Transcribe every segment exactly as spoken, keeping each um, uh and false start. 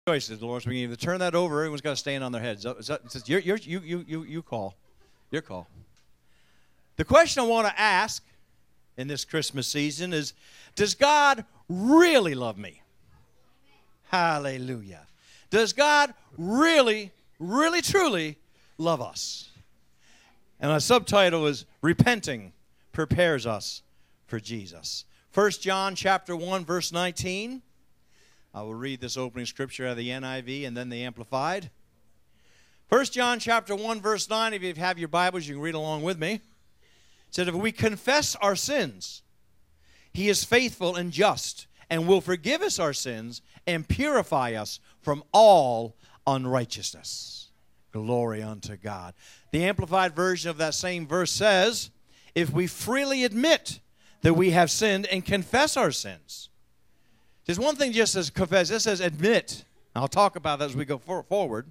choices, Dolores. We can either turn that over, everyone's got to stand on their heads. Is that, it says, you're, you're, you, you, you, you call. Your call. The question I want to ask in this Christmas season is, does God really love me? Hallelujah. Does God really, really, truly love us? And our subtitle is, Repenting Prepares Us for Jesus. First John chapter one, verse nineteen. I will read this opening scripture out of the N I V and then the Amplified. First John chapter one, verse nine. If you have your Bibles, you can read along with me. It said, if we confess our sins, He is faithful and just and will forgive us our sins and purify us from all unrighteousness. Glory unto God. The Amplified version of that same verse says, if we freely admit that we have sinned and confess our sins. There's one thing just as confess. It says admit. I'll talk about that as we go for forward.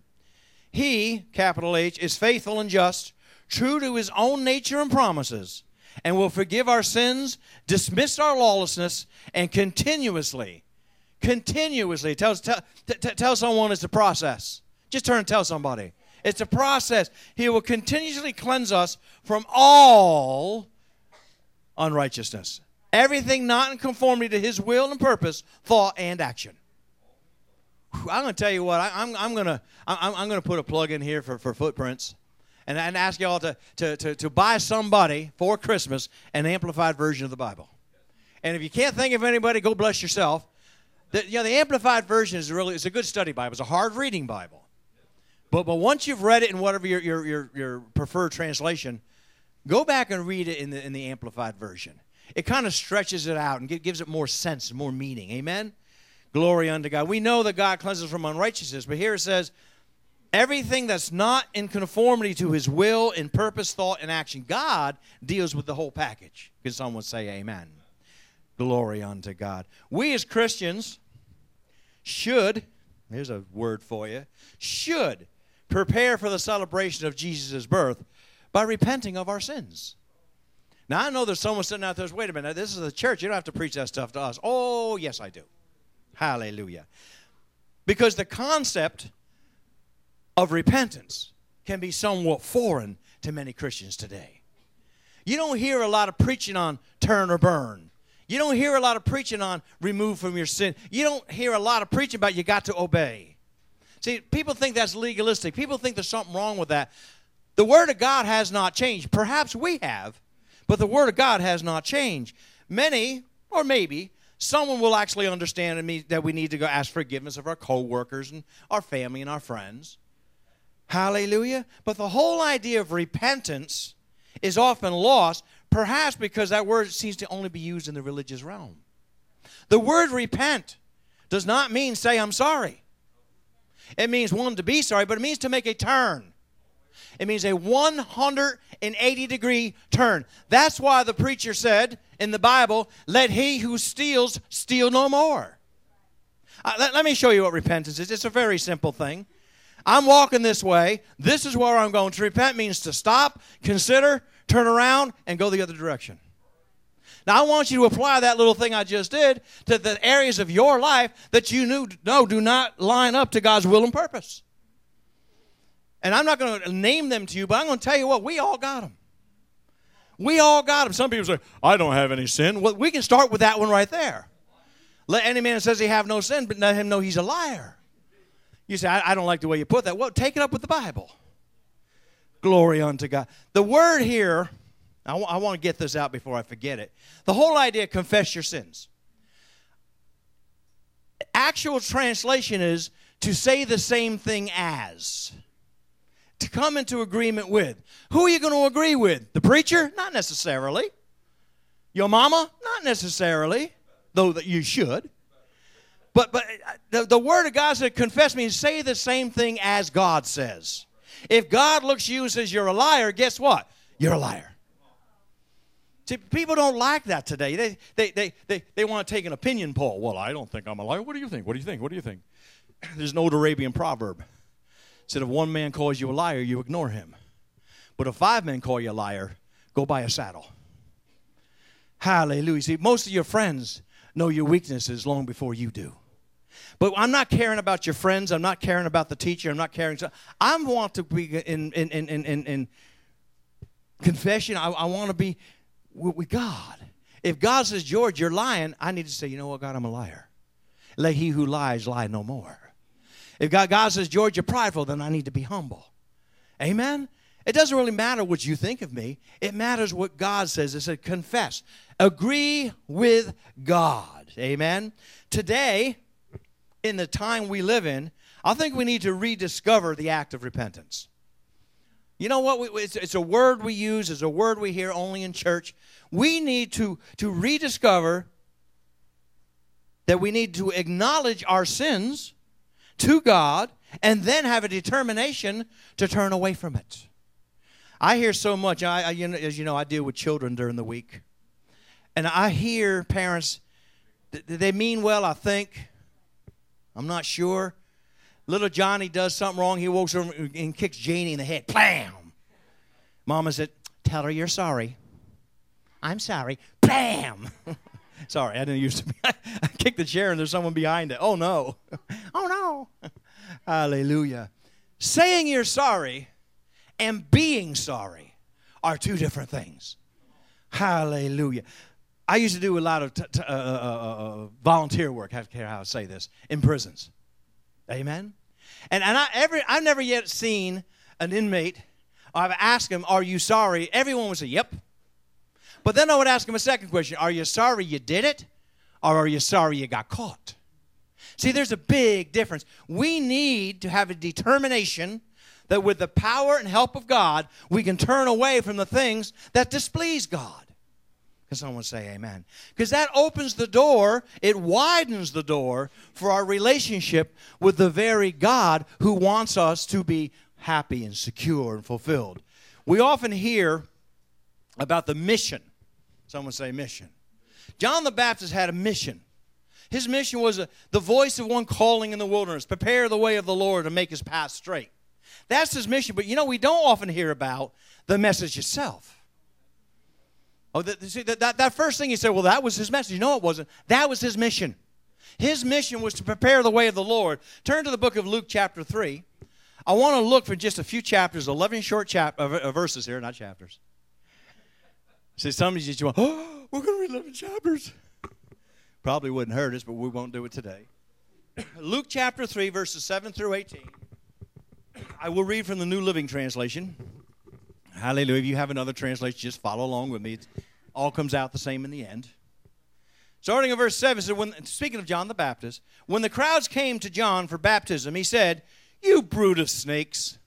He, capital H, is faithful and just, true to His own nature and promises, and will forgive our sins, dismiss our lawlessness, and continuously, continuously, tell, tell, tell someone it's a process. Just turn and tell somebody. It's a process. He will continuously cleanse us from all unrighteousness. Everything not in conformity to His will and purpose, thought, and action. Whew, I'm going to tell you what. I, I'm, I'm going to I'm, I'm going to put a plug in here for, for Footprints, and, and ask y'all to, to, to, to buy somebody for Christmas an amplified version of the Bible. And if you can't think of anybody, go bless yourself. The, you know, the amplified version is really it's a good study Bible. It's a hard reading Bible. But but once you've read it in whatever your your your, your preferred translation, go back and read it in the in the amplified version. It kind of stretches it out and gives it more sense, more meaning. Amen? Glory unto God. We know that God cleanses from unrighteousness, but here it says, everything that's not in conformity to His will in purpose, thought, and action. God deals with the whole package. Can someone say amen? Glory unto God. We as Christians should, here's a word for you, should prepare for the celebration of Jesus' birth by repenting of our sins. Now, I know there's someone sitting out there who's, wait a minute, this is the church. You don't have to preach that stuff to us. Oh, yes, I do. Hallelujah. Because the concept of repentance can be somewhat foreign to many Christians today. You don't hear a lot of preaching on turn or burn. You don't hear a lot of preaching on remove from your sin. You don't hear a lot of preaching about you got to obey. See, people think that's legalistic. People think there's something wrong with that. The Word of God has not changed. Perhaps we have, but the Word of God has not changed. Many, or maybe, someone will actually understand that we need to go ask forgiveness of our co-workers and our family and our friends. Hallelujah. But the whole idea of repentance is often lost, perhaps because that word seems to only be used in the religious realm. The word repent does not mean say I'm sorry. It means, one, to be sorry, but it means to make a turn. It means a one hundred eighty degree turn. That's why the preacher said in the Bible, let he who steals steal no more. Uh, let, let me show you what repentance is. It's a very simple thing. I'm walking this way. This is where I'm going. To repent means to stop, consider, turn around, and go the other direction. Now, I want you to apply that little thing I just did to the areas of your life that you knew, know do not line up to God's will and purpose. And I'm not going to name them to you, but I'm going to tell you what, we all got them. We all got them. Some people say, I don't have any sin. Well, we can start with that one right there. Let any man that says he have no sin, but let him know he's a liar. You say, I, I don't like the way you put that. Well, take it up with the Bible. Glory unto God. The word here, I, w- I want to get this out before I forget it. The whole idea, confess your sins. Actual translation is to say the same thing as. To come into agreement with. Who are you going to agree with? The preacher? Not necessarily. Your mama? Not necessarily, though that you should. But but the, the Word of God said, confess me, and say the same thing as God says. If God looks at you and says you're a liar, guess what? You're a liar. See, people don't like that today. They, they, they, they, they want to take an opinion poll. Well, I don't think I'm a liar. What do you think? What do you think? What do you think? There's an old Arabian proverb. Said if one man calls you a liar, you ignore him. But if five men call you a liar, go buy a saddle. Hallelujah. See, most of your friends know your weaknesses long before you do. But I'm not caring about your friends. I'm not caring about the teacher. I'm not caring. I want to be in, in, in, in, in, in confession. I, I want to be with, with God. If God says, George, you're lying, I need to say, you know what, God, I'm a liar. Let he who lies lie no more. If God, God says, George, you're prideful, then I need to be humble. Amen? It doesn't really matter what you think of me. It matters what God says. It said, confess. Agree with God. Amen? Today, in the time we live in, I think we need to rediscover the act of repentance. You know what? It's, it's a word we use. It's a word we hear only in church. We need to, to rediscover that we need to acknowledge our sins to God and then have a determination to turn away from it. I hear so much. I, I, you know, as you know, I deal with children during the week. And I hear parents, they mean well, I think. I'm not sure. Little Johnny does something wrong. He walks over and kicks Janie in the head. Blam! Mama said, tell her you're sorry. I'm sorry. Bam! Sorry, I didn't used to be. I kicked the chair and there's someone behind it. Oh, no. Oh, no. Hallelujah. Saying you're sorry and being sorry are two different things. Hallelujah. I used to do a lot of t- t- uh, uh, uh, volunteer work, I don't care how I say this, in prisons. Amen? And, and I, every, I've never yet seen an inmate, I've asked him, are you sorry? Everyone would say, yep. But then I would ask him a second question. Are you sorry you did it? Or are you sorry you got caught? See, there's a big difference. We need to have a determination that with the power and help of God, we can turn away from the things that displease God. Can someone say amen? Because that opens the door, it widens the door for our relationship with the very God who wants us to be happy and secure and fulfilled. We often hear about the mission. Someone say mission. John the Baptist had a mission. His mission was a, the voice of one calling in the wilderness, prepare the way of the Lord and make his path straight. That's his mission. But, you know, we don't often hear about the message itself. Oh, the, see, that, that, that first thing he said, well, that was his message. No, it wasn't. That was his mission. His mission was to prepare the way of the Lord. Turn to the book of Luke chapter three. I want to look for just a few chapters, eleven short chap- uh, verses here, not chapters. See, some of you just want, oh, we're going to read eleven chapters. Probably wouldn't hurt us, but we won't do it today. Luke chapter three, verses seven through eighteen. I will read from the New Living Translation. Hallelujah. If you have another translation, just follow along with me. It all comes out the same in the end. Starting in verse seven, so when, speaking of John the Baptist, when the crowds came to John for baptism, he said, you brood of snakes.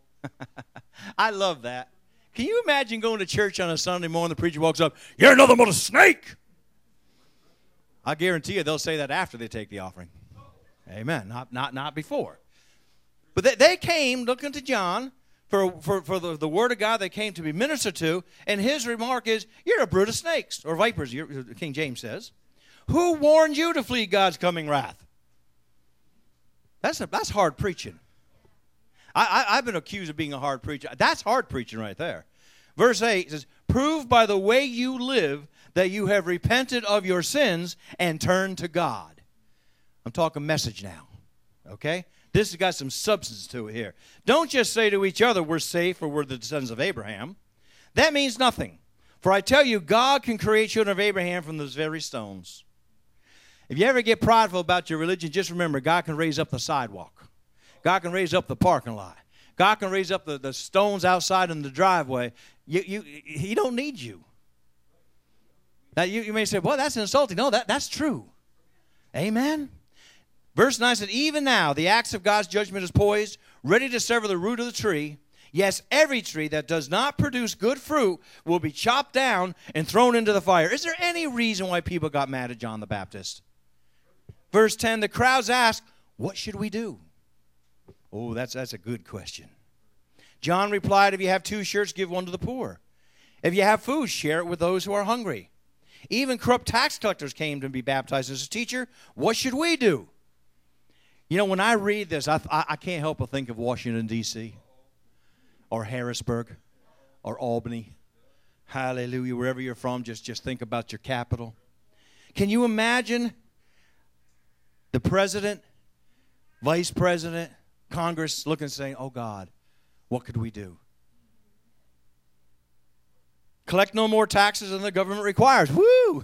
I love that. Can you imagine going to church on a Sunday morning, the preacher walks up, you're nothing but a snake. I guarantee you they'll say that after they take the offering. Amen. Not, not, not before. But they, they came looking to John for, for, for the, the word of God they came to be ministered to, and his remark is, you're a brood of snakes, or vipers, King James says. Who warned you to flee God's coming wrath? That's, a, that's hard preaching. I, I, I've been accused of being a hard preacher. That's hard preaching right there. Verse eight says, prove by the way you live that you have repented of your sins and turned to God. I'm talking message now, okay? This has got some substance to it here. Don't just say to each other, we're safe or we're the descendants of Abraham. That means nothing. For I tell you, God can create children of Abraham from those very stones. If you ever get prideful about your religion, just remember, God can raise up the sidewalk. God can raise up the parking lot. God can raise up the, the stones outside in the driveway. You, you, he don't need you. Now, you, you may say, well, that's insulting. No, that, that's true. Amen? Verse nine said, even now the axe of God's judgment is poised, ready to sever the root of the tree. Yes, every tree that does not produce good fruit will be chopped down and thrown into the fire. Is there any reason why people got mad at John the Baptist? Verse ten, the crowds asked, what should we do? Oh, that's, that's a good question. John replied, if you have two shirts, give one to the poor. If you have food, share it with those who are hungry. Even corrupt tax collectors came to be baptized. As a teacher, what should we do? You know, when I read this, I, I, I can't help but think of Washington, D C or Harrisburg or Albany. Hallelujah. Wherever you're from, just, just think about your capital. Can you imagine the president, vice president, Congress looking and saying, oh God, what could we do? Collect no more taxes than the government requires. Woo!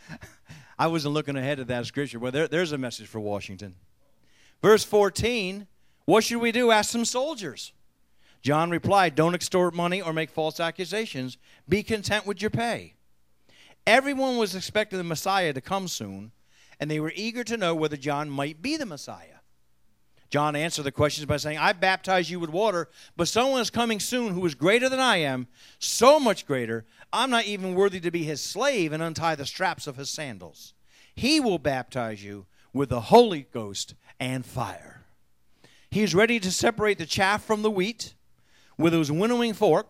I wasn't looking ahead of that scripture. Well, there, there's a message for Washington. Verse fourteen, what should we do? Ask some soldiers. John replied, don't extort money or make false accusations. Be content with your pay. Everyone was expecting the Messiah to come soon, and they were eager to know whether John might be the Messiah. John answered the questions by saying, I baptize you with water, but someone is coming soon who is greater than I am, so much greater, I'm not even worthy to be his slave and untie the straps of his sandals. He will baptize you with the Holy Ghost and fire. He is ready to separate the chaff from the wheat with his winnowing fork.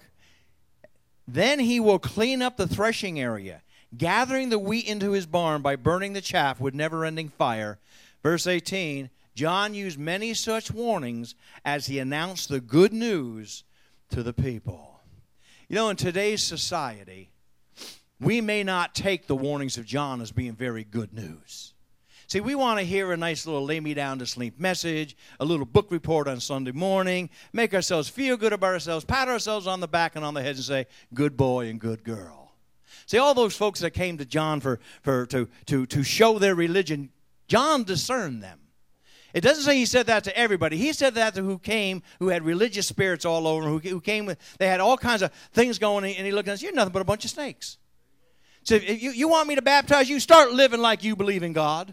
Then he will clean up the threshing area, gathering the wheat into his barn by burning the chaff with never-ending fire. Verse eighteen, John used many such warnings as he announced the good news to the people. You know, in today's society, we may not take the warnings of John as being very good news. See, we want to hear a nice little lay-me-down-to-sleep message, a little book report on Sunday morning, make ourselves feel good about ourselves, pat ourselves on the back and on the head and say, good boy and good girl. See, all those folks that came to John for, for to, to, to show their religion, John discerned them. It doesn't say he said that to everybody. He said that to who came, who had religious spirits all over, who, who came with, they had all kinds of things going, and he looked at us, you're nothing but a bunch of snakes. So if you, you want me to baptize you, start living like you believe in God.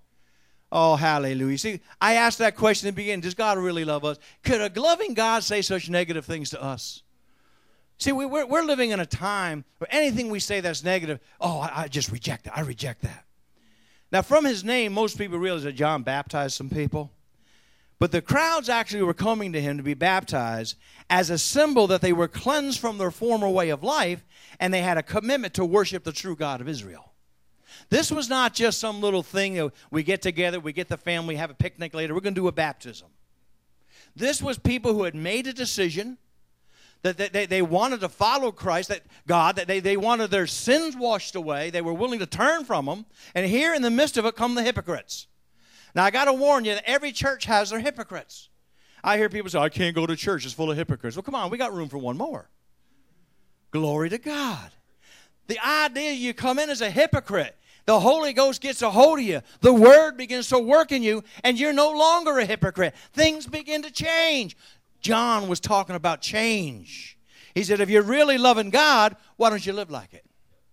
Oh, hallelujah. See, I asked that question in the beginning, does God really love us? Could a loving God say such negative things to us? See, we, we're, we're living in a time where anything we say that's negative, oh, I, I just reject that. I reject that. Now, from his name, most people realize that John baptized some people. But the crowds actually were coming to him to be baptized as a symbol that they were cleansed from their former way of life, and they had a commitment to worship the true God of Israel. This was not just some little thing that we get together, we get the family, have a picnic later, we're going to do a baptism. This was people who had made a decision that they, they wanted to follow Christ, that God, that they, they wanted their sins washed away. They were willing to turn from them. And here in the midst of it come the hypocrites. Now, I got to warn you that every church has their hypocrites. I hear people say, I can't go to church. It's full of hypocrites. Well, come on. We got room for one more. Glory to God. The idea you come in as a hypocrite, the Holy Ghost gets a hold of you. The Word begins to work in you, and you're no longer a hypocrite. Things begin to change. John was talking about change. He said, if you're really loving God, why don't you live like it?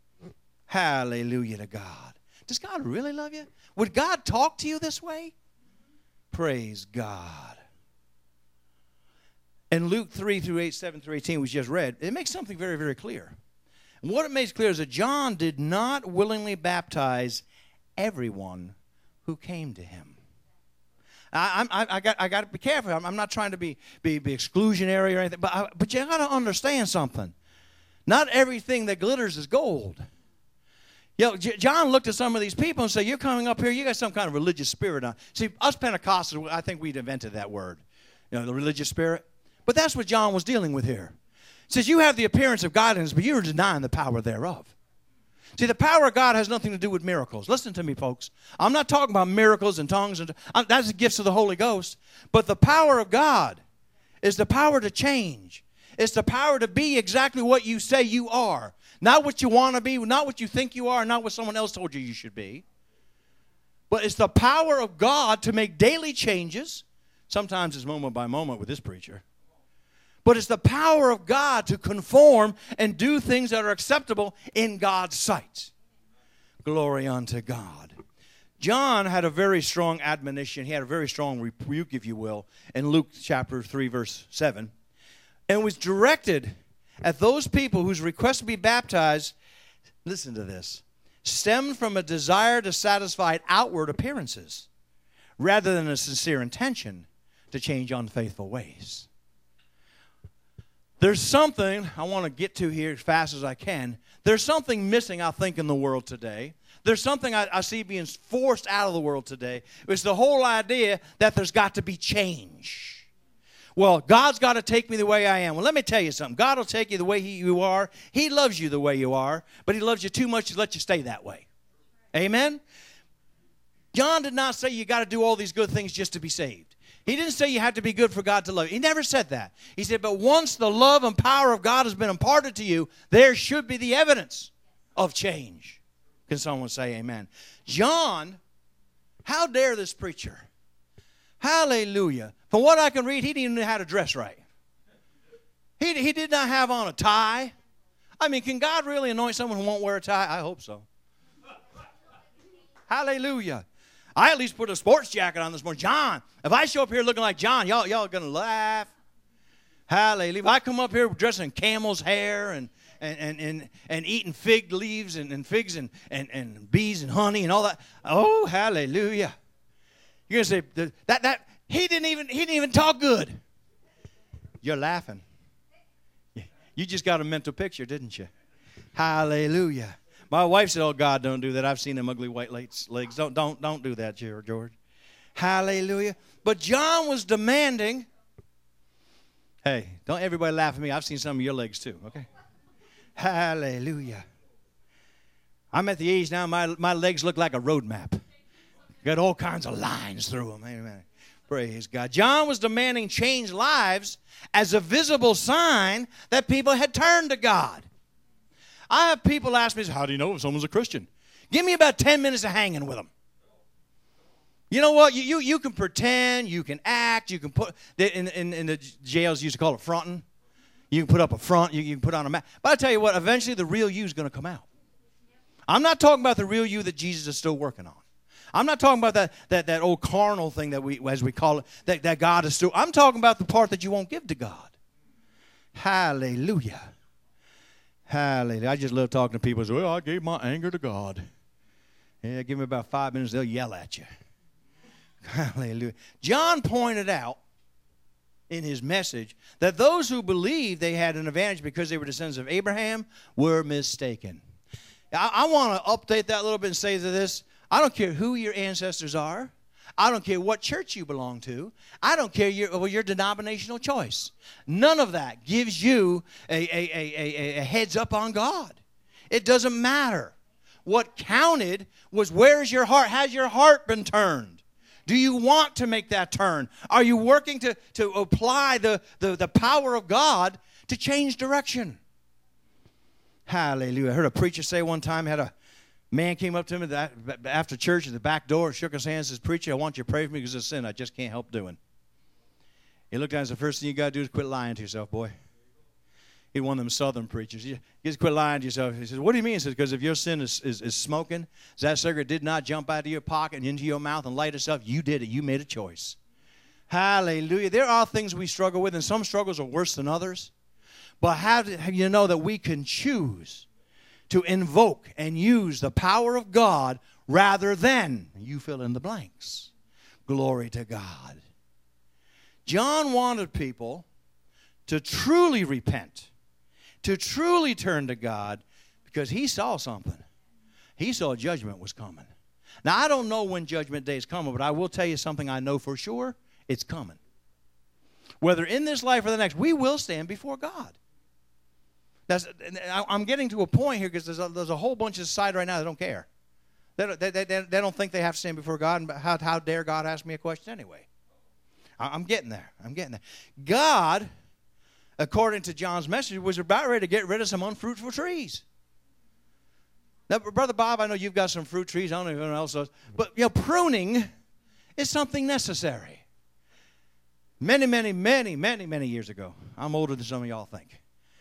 Hallelujah to God. Does God really love you? Would God talk to you this way? Praise God. In Luke three through eight, seven through eighteen, we just read, it makes something very, very clear. And what it makes clear is that John did not willingly baptize everyone who came to him. I, I, I got, I got to be careful. I'm, I'm not trying to be, be, be exclusionary or anything, but, I, but you got to understand something. Not everything that glitters is gold. You know, J- John looked at some of these people and said, you're coming up here, you got some kind of religious spirit on. See, us Pentecostals, I think we'd invented that word, you know, the religious spirit. But that's what John was dealing with here. He says, you have the appearance of godliness, but you're denying the power thereof. See, the power of God has nothing to do with miracles. Listen to me, folks. I'm not talking about miracles and tongues. And that's the gifts of the Holy Ghost. But the power of God is the power to change. It's the power to be exactly what you say you are. Not what you want to be, not what you think you are, not what someone else told you you should be. But it's the power of God to make daily changes. Sometimes it's moment by moment with this preacher. But it's the power of God to conform and do things that are acceptable in God's sight. Glory unto God. John had a very strong admonition. He had a very strong rebuke, if you will, in Luke chapter three, verse seven. And it was directed at those people whose request to be baptized, listen to this, stemmed from a desire to satisfy outward appearances rather than a sincere intention to change unfaithful ways. There's something I want to get to here as fast as I can. There's something missing, I think, in the world today. There's something I, I see being forced out of the world today. It's the whole idea that there's got to be change. Well, God's got to take me the way I am. Well, let me tell you something. God will take you the way he, you are. He loves you the way you are, but he loves you too much to let you stay that way. Amen? John did not say you got to do all these good things just to be saved. He didn't say you have to be good for God to love you. He never said that. He said, but once the love and power of God has been imparted to you, there should be the evidence of change. Can someone say amen? John, how dare this preacher? Hallelujah. From what I can read, he didn't even know how to dress right. He, he did not have on a tie. I mean, can God really anoint someone who won't wear a tie? I hope so. Hallelujah. I at least put a sports jacket on this morning. John, if I show up here looking like John, y'all y'all are going to laugh. Hallelujah. If I come up here dressed in camel's hair and and and and, and eating fig leaves and, and figs and, and, and bees and honey and all that, oh, hallelujah. You're going to say, that, that, he didn't even, he didn't even talk good. You're laughing. You just got a mental picture, didn't you? Hallelujah. My wife said, oh, God, don't do that. I've seen them ugly white legs. Don't, don't, don't do that, George. Hallelujah. But John was demanding. Hey, don't everybody laugh at me. I've seen some of your legs too, okay? Hallelujah. I'm at the age now, my, my legs look like a road map. Got all kinds of lines through them. Amen. Praise God. John was demanding changed lives as a visible sign that people had turned to God. I have people ask me, how do you know if someone's a Christian? Give me about ten minutes of hanging with them. You know what? You, you, you can pretend, you can act, you can put, in, in, in the jails used to call it fronting. You can put up a front, you, you can put on a mask. But I tell you what, eventually the real you is going to come out. I'm not talking about the real you that Jesus is still working on. I'm not talking about that, that, that old carnal thing that we, as we call it, that, that God is still. I'm talking about the part that you won't give to God. Hallelujah. Hallelujah. I just love talking to people who say, well, I gave my anger to God. Yeah, give me about five minutes, they'll yell at you. Hallelujah. John pointed out in his message that those who believed they had an advantage because they were descendants of Abraham were mistaken. I, I want to update that a little bit and say to this, I don't care who your ancestors are. I don't care what church you belong to. I don't care your, your denominational choice. None of that gives you a, a, a, a, a heads up on God. It doesn't matter. What counted was, where's your heart? Has your heart been turned? Do you want to make that turn? Are you working to, to apply the, the, the power of God to change direction? Hallelujah. I heard a preacher say one time, had a man came up to me that, after church at the back door, shook his hand and says, preacher, I want you to pray for me because it's a sin I just can't help doing. He looked at him and said, the first thing you got to do is quit lying to yourself, boy. He's one of them southern preachers. You just quit lying to yourself. He says, what do you mean? He says, because if your sin is, is, is smoking, that cigarette did not jump out of your pocket and into your mouth and light itself. You did it. You made a choice. Hallelujah. There are things we struggle with, and some struggles are worse than others. But how do you know that we can choose to invoke and use the power of God rather than, you fill in the blanks. Glory to God. John wanted people to truly repent, to truly turn to God, because he saw something. He saw judgment was coming. Now, I don't know when judgment day is coming, but I will tell you something I know for sure. It's coming. Whether in this life or the next, we will stand before God. That's, I'm getting to a point here because there's a, there's a whole bunch of society right now that don't care. They, they, they, they don't think they have to stand before God. And how, how dare God ask me a question anyway? I'm getting there. I'm getting there. God, according to John's message, was about ready to get rid of some unfruitful trees. Now, Brother Bob, I know you've got some fruit trees. I don't know if anyone else does. But, you know, pruning is something necessary. Many, many, many, many, many years ago. I'm older than some of y'all think.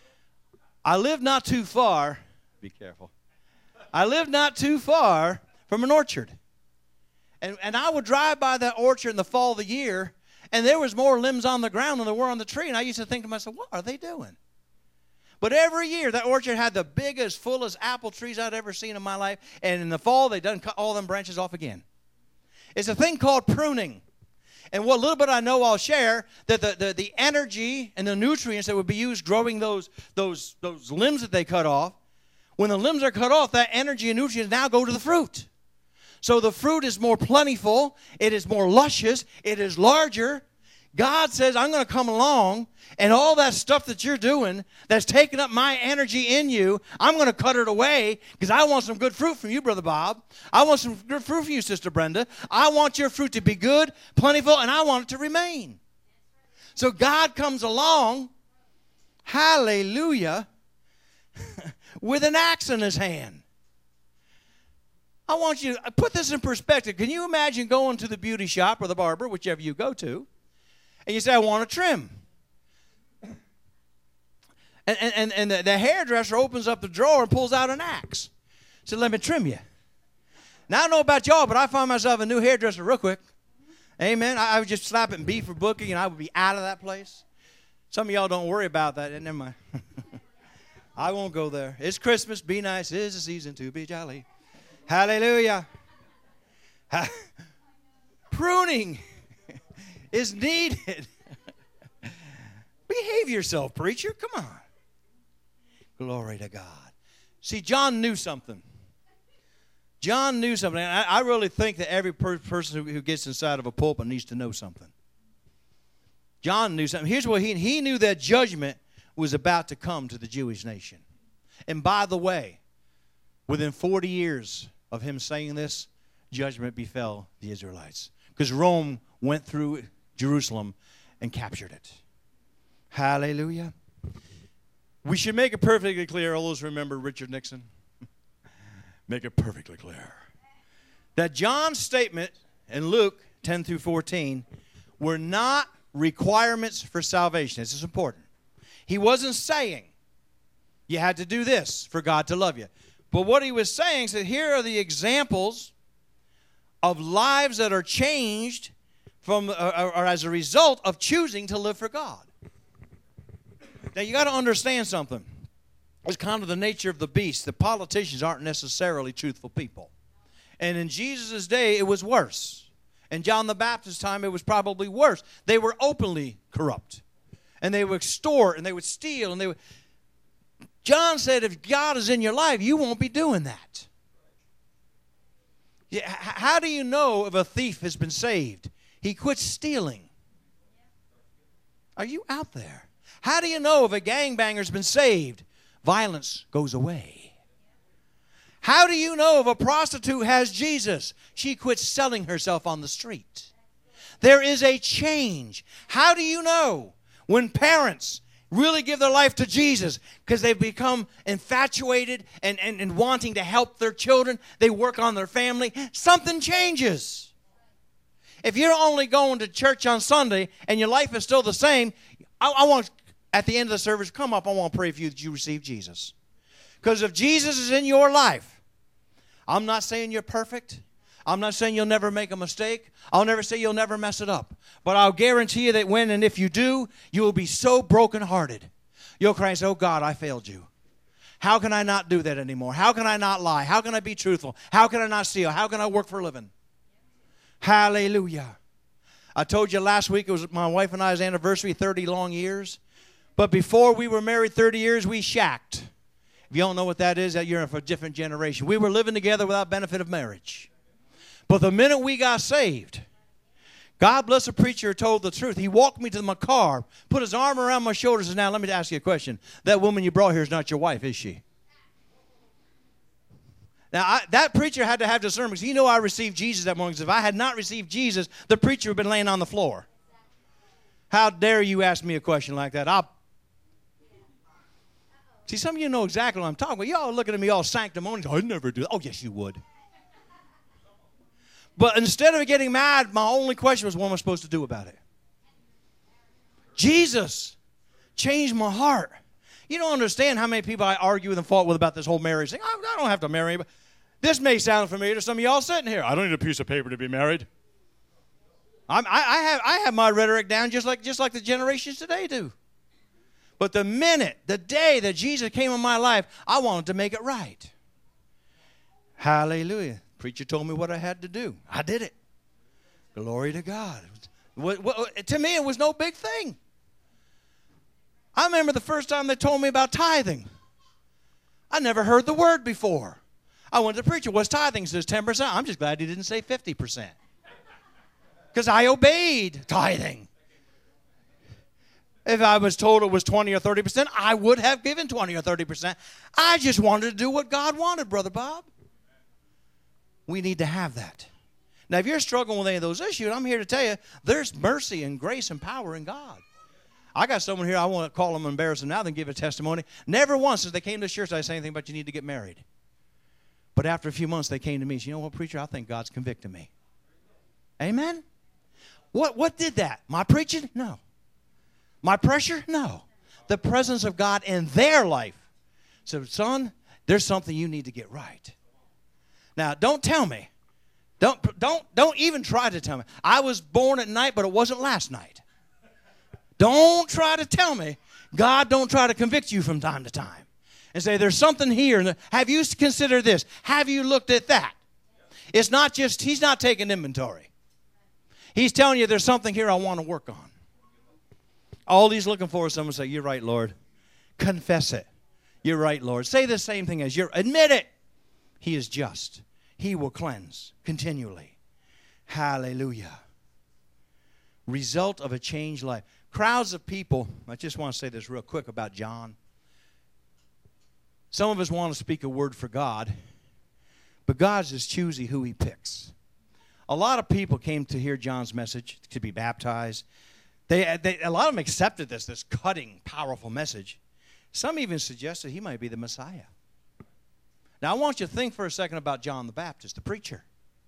I lived not too far. Be careful. I lived not too far from an orchard. And, and I would drive by that orchard in the fall of the year, and there was more limbs on the ground than there were on the tree. And I used to think to myself, what are they doing? But every year, that orchard had the biggest, fullest apple trees I'd ever seen in my life. And in the fall, they done cut all them branches off again. It's a thing called pruning. And what little bit I know, I'll share, that the, the, the energy and the nutrients that would be used growing those, those, those limbs that they cut off, when the limbs are cut off, that energy and nutrients now go to the fruit. So the fruit is more plentiful. It is more luscious. It is larger. God says, I'm going to come along, and all that stuff that you're doing that's taking up my energy in you, I'm going to cut it away because I want some good fruit from you, Brother Bob. I want some good fruit from you, Sister Brenda. I want your fruit to be good, plentiful, and I want it to remain. So God comes along, hallelujah, with an axe in his hand. I want you to put this in perspective. Can you imagine going to the beauty shop or the barber, whichever you go to, and you say, I want to trim. And, and, and the, the hairdresser opens up the drawer and pulls out an axe. Said, let me trim you. Now, I don't know about y'all, but I find myself a new hairdresser real quick. Amen. I, I would just slap it and B for booking, and I would be out of that place. Some of y'all don't worry about that. Never mind. I won't go there. It's Christmas. Be nice. It is a season to be jolly. Hallelujah. Ha- Pruning is needed. Behave yourself, preacher. Come on. Glory to God. See, John knew something. John knew something. And I, I really think that every per- person who, who gets inside of a pulpit needs to know something. John knew something. Here's what he he knew, that judgment was about to come to the Jewish nation. And by the way, within forty years of him saying this, judgment befell the Israelites. Because Rome went through Jerusalem and captured it. Hallelujah. We should make it perfectly clear. All those remember Richard Nixon? Make it perfectly clear that John's statement in Luke ten through fourteen were not requirements for salvation. This is important. He wasn't saying you had to do this for God to love you. But what he was saying is that here are the examples of lives that are changed from, or, or as a result of choosing to live for God. Now, you got to understand something. It's kind of the nature of the beast. The politicians aren't necessarily truthful people. And in Jesus' day, it was worse. In John the Baptist's time, it was probably worse. They were openly corrupt. And they would extort, and they would steal, and they would... John said, if God is in your life, you won't be doing that. Yeah, how do you know if a thief has been saved? He quits stealing. Are you out there? How do you know if a gangbanger's been saved? Violence goes away. How do you know if a prostitute has Jesus? She quits selling herself on the street. There is a change. How do you know when parents really give their life to Jesus because they've become infatuated and, and, and wanting to help their children? They work on their family. Something changes. If you're only going to church on Sunday and your life is still the same, I, I want, at the end of the service, come up. I want to pray for you that you receive Jesus. Because if Jesus is in your life, I'm not saying you're perfect. I'm not saying you'll never make a mistake. I'll never say you'll never mess it up. But I'll guarantee you that when and if you do, you will be so brokenhearted. You'll cry and say, oh, God, I failed you. How can I not do that anymore? How can I not lie? How can I be truthful? How can I not steal? How can I work for a living? Hallelujah. I told you last week it was my wife and I's anniversary, thirty long years. But before we were married thirty years, we shacked. If you don't know what that is, that you're in a different generation. We were living together without benefit of marriage. But the minute we got saved, God bless a preacher who told the truth. He walked me to my car, put his arm around my shoulders, and now let me ask you a question. That woman you brought here is not your wife, is she? Now, I, that preacher had to have discernment because he knew I received Jesus that morning. Because if I had not received Jesus, the preacher would have been laying on the floor. How dare you ask me a question like that? I'll See, some of you know exactly what I'm talking about. Y'all looking at me all sanctimonious. I'd never do that. Oh, yes, you would. But instead of getting mad, my only question was, what am I supposed to do about it? Jesus changed my heart. You don't understand how many people I argue with and fought with about this whole marriage thing. I, I don't have to marry anybody. This may sound familiar to some of y'all sitting here. I don't need a piece of paper to be married. I'm, I, I, have, I have my rhetoric down just like, just like the generations today do. But the minute, the day that Jesus came in my life, I wanted to make it right. Hallelujah. Preacher told me what I had to do. I did it. Glory to God. What, what, to me, it was no big thing. I remember the first time they told me about tithing. I never heard the word before. I went to the preacher. What's tithing? He says ten percent. I'm just glad he didn't say fifty percent. Because I obeyed tithing. If I was told it was twenty or thirty percent, I would have given twenty or thirty percent. I just wanted to do what God wanted, Brother Bob. We need to have that. Now, if you're struggling with any of those issues, I'm here to tell you, there's mercy and grace and power in God. I got someone here, I want to call them and embarrass them now, then give a testimony. Never once since they came to church did I say anything about you need to get married. But after a few months, they came to me and said, you know what, preacher, I think God's convicting me. Amen? What, what did that? My preaching? No. My pressure? No. The presence of God in their life. So, son, there's something you need to get right. Now, don't tell me. Don't, don't, don't even try to tell me. I was born at night, but it wasn't last night. Don't try to tell me. God don't try to convict you from time to time. And say, there's something here. Have you considered this? Have you looked at that? It's not just, he's not taking inventory. He's telling you there's something here I want to work on. All he's looking for is someone to say, you're right, Lord. Confess it. You're right, Lord. Say the same thing as you're. Admit it. He is just. He will cleanse continually. Hallelujah. Result of a changed life. Crowds of people, I just want to say this real quick about John. Some of us want to speak a word for God, but God's just choosy who he picks. A lot of people came to hear John's message, to be baptized. They, they, a lot of them accepted this, this cutting, powerful message. Some even suggested he might be the Messiah. Now, I want you to think for a second about John the Baptist, the preacher.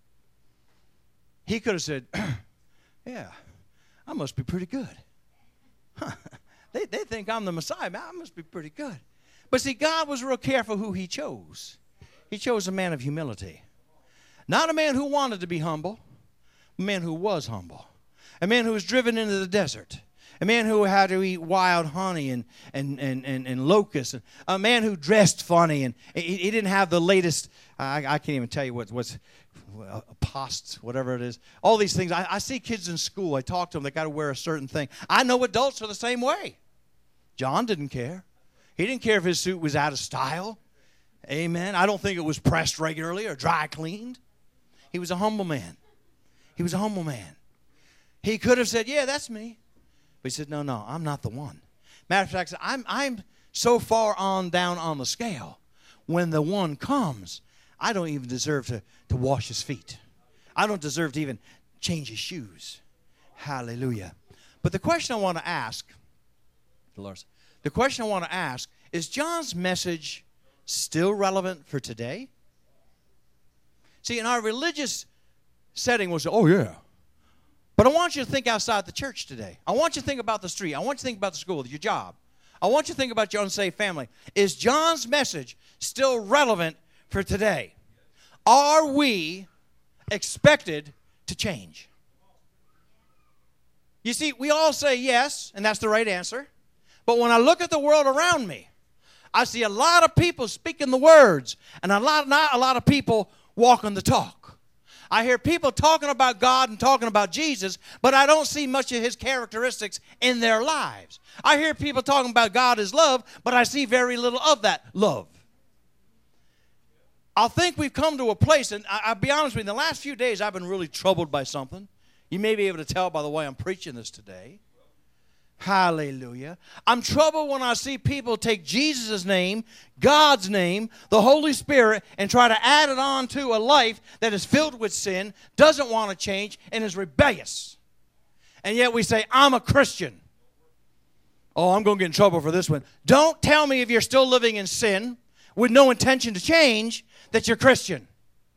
He could have said, yeah, I must be pretty good. Huh. They, they think I'm the Messiah. Man, I must be pretty good. But see, God was real careful who he chose. He chose a man of humility. Not a man who wanted to be humble, a man who was humble. A man who was driven into the desert. A man who had to eat wild honey and, and, and, and, and locusts. A man who dressed funny. And he, he didn't have the latest, I, I can't even tell you what, what's, uh, posts, whatever it is. All these things. I, I see kids in school. I talk to them. They got to wear a certain thing. I know adults are the same way. John didn't care. He didn't care if his suit was out of style. Amen. I don't think it was pressed regularly or dry cleaned. He was a humble man. He was a humble man. He could have said, yeah, that's me. But he said, no, no, I'm not the one. Matter of fact, I'm, I'm so far on down on the scale. When the one comes, I don't even deserve to, to wash his feet. I don't deserve to even change his shoes. Hallelujah. But the question I want to ask, Dolores, the question I want to ask, is John's message still relevant for today? See, in our religious setting, we'll say, oh, yeah. But I want you to think outside the church today. I want you to think about the street. I want you to think about the school, your job. I want you to think about your unsaved family. Is John's message still relevant for today? Are we expected to change? You see, we all say yes, and that's the right answer. But when I look at the world around me, I see a lot of people speaking the words, and a lot, not a lot of people walking the talk. I hear people talking about God and talking about Jesus, but I don't see much of his characteristics in their lives. I hear people talking about God as love, but I see very little of that love. I think we've come to a place, and I, I'll be honest with you, in the last few days I've been really troubled by something. You may be able to tell by the way I'm preaching this today. Hallelujah. I'm troubled when I see people take Jesus' name, God's name, the Holy Spirit, and try to add it on to a life that is filled with sin, doesn't want to change, and is rebellious. And yet we say, I'm a Christian. Oh, I'm going to get in trouble for this one. Don't tell me if you're still living in sin with no intention to change that you're Christian.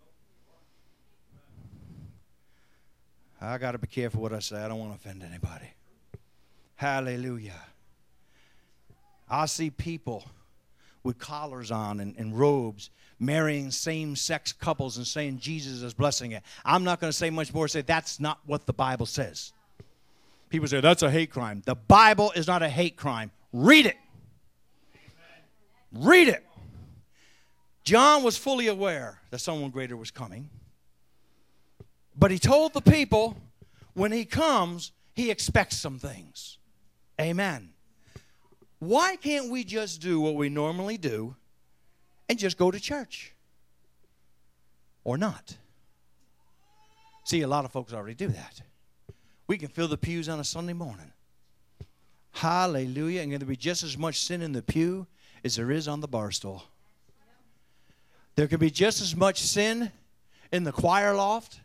I got to be careful what I say. I don't want to offend anybody. Hallelujah. I see people with collars on and, and robes marrying same-sex couples and saying Jesus is blessing it. I'm not going to say much more. Say that's not what the Bible says. People say that's a hate crime. The Bible is not a hate crime. Read it. Read it. John was fully aware that someone greater was coming. But he told the people when he comes, he expects some things. Amen. Why can't we just do what we normally do and just go to church? Or not? See, a lot of folks already do that. We can fill the pews on a Sunday morning. Hallelujah. And there'll be just as much sin in the pew as there is on the bar stool. There could be just as much sin in the choir loft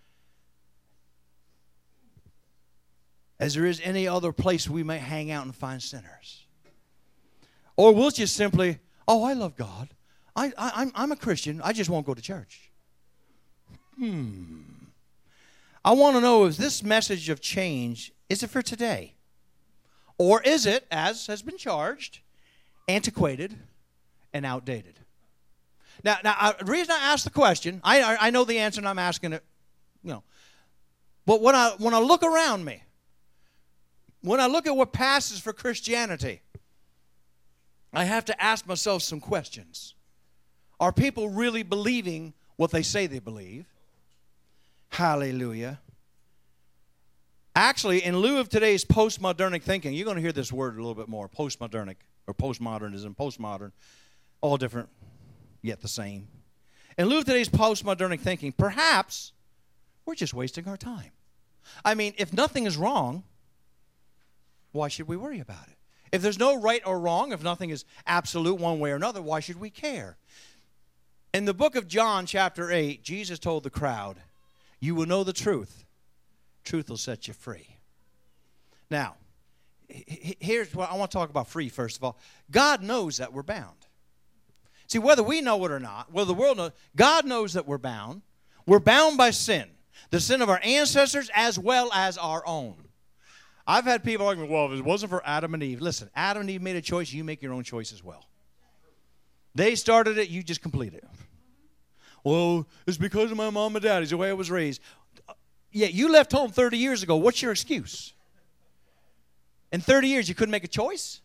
as there is any other place we may hang out and find sinners. Or we'll just simply, oh, I love God. I, I, I'm, I'm a Christian. I just won't go to church. Hmm. I want to know, is this message of change, is it for today? Or is it, as has been charged, antiquated and outdated? Now, now I, the reason I ask the question, I, I, I know the answer and I'm asking it, you know. But when I, when I look around me, when I look at what passes for Christianity, I have to ask myself some questions. Are people really believing what they say they believe? Hallelujah. Actually, in lieu of today's postmodernic thinking, you're going to hear this word a little bit more, postmodernic or postmodernism, postmodern, all different, yet the same. In lieu of today's postmodernic thinking, perhaps we're just wasting our time. I mean, if nothing is wrong, why should we worry about it? If there's no right or wrong, if nothing is absolute one way or another, why should we care? In the book of John, chapter eight, Jesus told the crowd, you will know the truth. Truth will set you free. Now, here's what I want to talk about free, first of all. God knows that we're bound. See, whether we know it or not, whether the world knows, God knows that we're bound. We're bound by sin, the sin of our ancestors as well as our own. I've had people argue, well, if it wasn't for Adam and Eve. Listen, Adam and Eve made a choice. You make your own choice as well. They started it. You just complete it. Well, it's because of my mom and dad. It's the way I was raised. Yeah, you left home thirty years ago. What's your excuse? In thirty years, you couldn't make a choice?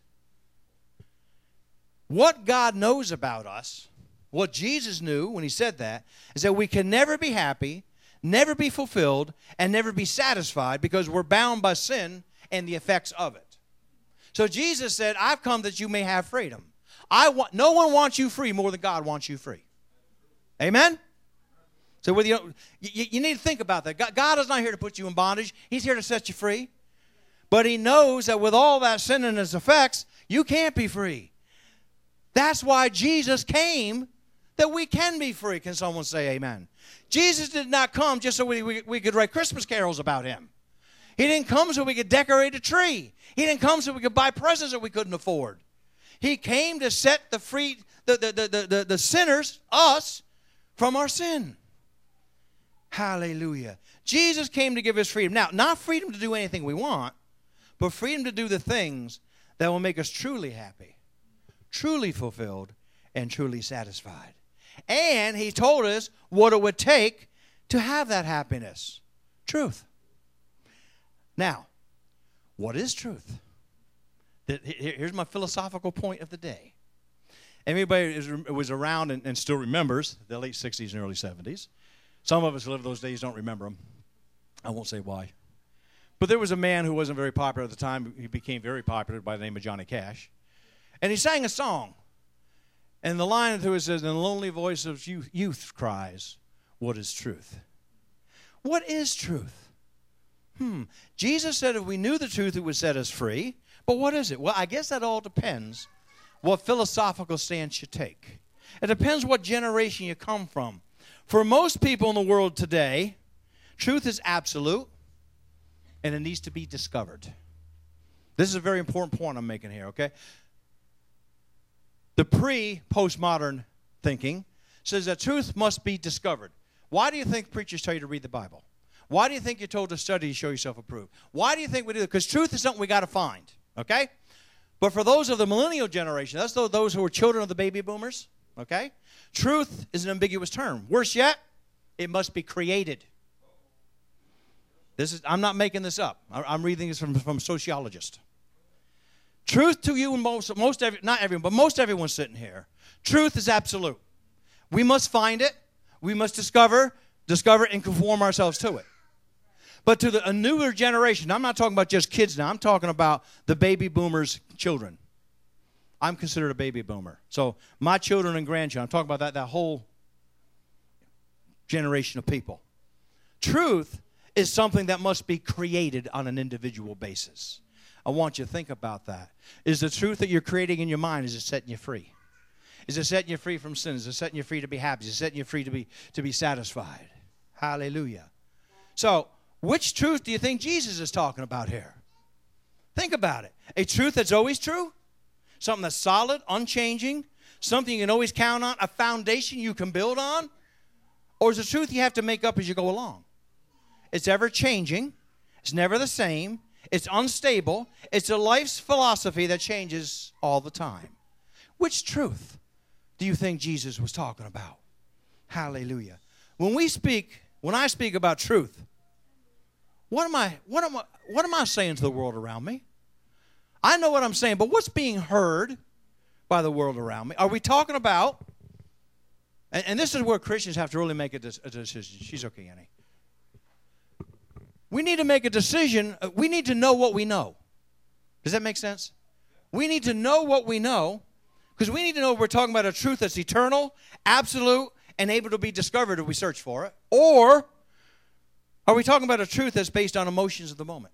What God knows about us, what Jesus knew when he said that, is that we can never be happy, never be fulfilled, and never be satisfied because we're bound by sin and the effects of it. So Jesus said, I've come that you may have freedom. I want, no one wants you free more than God wants you free. Amen? So whether you, you, you need to think about that. God, God is not here to put you in bondage. He's here to set you free. But he knows that with all that sin and its effects, you can't be free. That's why Jesus came, that we can be free. Can someone say amen? Jesus did not come just so we, we, we could write Christmas carols about him. He didn't come so we could decorate a tree. He didn't come so we could buy presents that we couldn't afford. He came to set the free, the, the, the, the, the, the sinners, us, from our sin. Hallelujah. Jesus came to give us freedom. Now, not freedom to do anything we want, but freedom to do the things that will make us truly happy, truly fulfilled, and truly satisfied. And he told us what it would take to have that happiness. Truth. Now, what is truth? Here's my philosophical point of the day. Everybody was around and, and still remembers the late sixties and early seventies. Some of us who lived those days don't remember them. I won't say why. But there was a man who wasn't very popular at the time. He became very popular by the name of Johnny Cash. And he sang a song. And the line to it says, in the lonely voice of youth, youth cries, what is truth? What is truth? Hmm. Jesus said if we knew the truth, it would set us free. But what is it? Well, I guess that all depends what philosophical stance you take. It depends what generation you come from. For most people in the world today, truth is absolute, and it needs to be discovered. This is a very important point I'm making here, okay? The pre-postmodern thinking says that truth must be discovered. Why do you think preachers tell you to read the Bible? Why do you think you're told to study to show yourself approved? Why do you think we do that? Because truth is something we got to find, okay? But for those of the millennial generation, that's those who are children of the baby boomers, okay? Truth is an ambiguous term. Worse yet, it must be created. This is, I'm not making this up. I'm reading this from, from a sociologist. Truth to you and most, most every, not everyone, but most everyone sitting here, truth is absolute. We must find it. We must discover, discover and conform ourselves to it. But to the, a newer generation, I'm not talking about just kids now. I'm talking about the baby boomers' children. I'm considered a baby boomer. So my children and grandchildren, I'm talking about that, that whole generation of people. Truth is something that must be created on an individual basis. I want you to think about that. Is the truth that you're creating in your mind, is it setting you free? Is it setting you free from sin? Is it setting you free to be happy? Is it setting you free to be, to be satisfied? Hallelujah. So, which truth do you think Jesus is talking about here? Think about it. A truth that's always true? Something that's solid, unchanging? Something you can always count on? A foundation you can build on? Or is it truth you have to make up as you go along? It's ever changing. It's never the same. It's unstable. It's a life's philosophy that changes all the time. Which truth do you think Jesus was talking about? Hallelujah. When we speak, when I speak about truth, what am I, what am I, what am I saying to the world around me? I know what I'm saying, but what's being heard by the world around me? Are we talking about, and, and this is where Christians have to really make a, de- a decision. She's okay, Annie. We need to make a decision. We need to know what we know. Does that make sense? We need to know what we know, because we need to know if we're talking about a truth that's eternal, absolute, and able to be discovered if we search for it. Or are we talking about a truth that's based on emotions of the moment?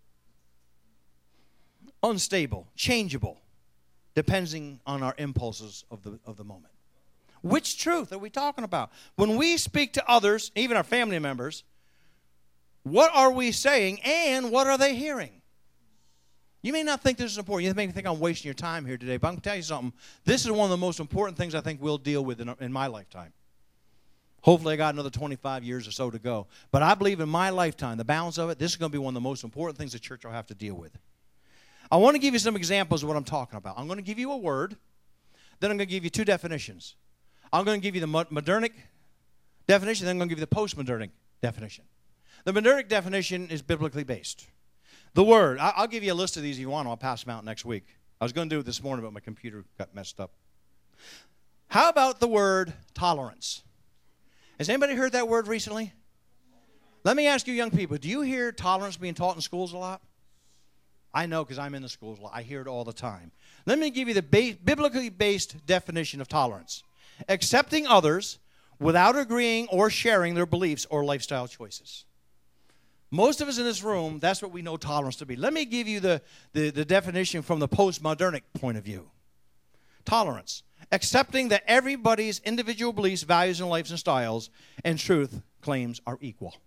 Unstable, changeable, depending on our impulses of the, of the moment. Which truth are we talking about? When we speak to others, even our family members, what are we saying and what are they hearing? You may not think this is important. You may think I'm wasting your time here today, but I'm going to tell you something. This is one of the most important things I think we'll deal with in, in my lifetime. Hopefully I got another twenty-five years or so to go. But I believe in my lifetime, the balance of it, this is going to be one of the most important things the church will have to deal with. I want to give you some examples of what I'm talking about. I'm going to give you a word. Then I'm going to give you two definitions. I'm going to give you the modernic definition. Then I'm going to give you the postmodernic definition. The modernic definition is biblically based. The word, I'll give you a list of these if you want. I'll pass them out next week. I was going to do it this morning, but my computer got messed up. How about the word tolerance? Has anybody heard that word recently? Let me ask you young people, do you hear tolerance being taught in schools a lot? I know because I'm in the schools a lot. I hear it all the time. Let me give you the ba- biblically based definition of tolerance. Accepting others without agreeing or sharing their beliefs or lifestyle choices. Most of us in this room, that's what we know tolerance to be. Let me give you the, the, the definition from the postmodernic point of view. Tolerance. Accepting that everybody's individual beliefs, values, and lives and styles and truth claims are equal.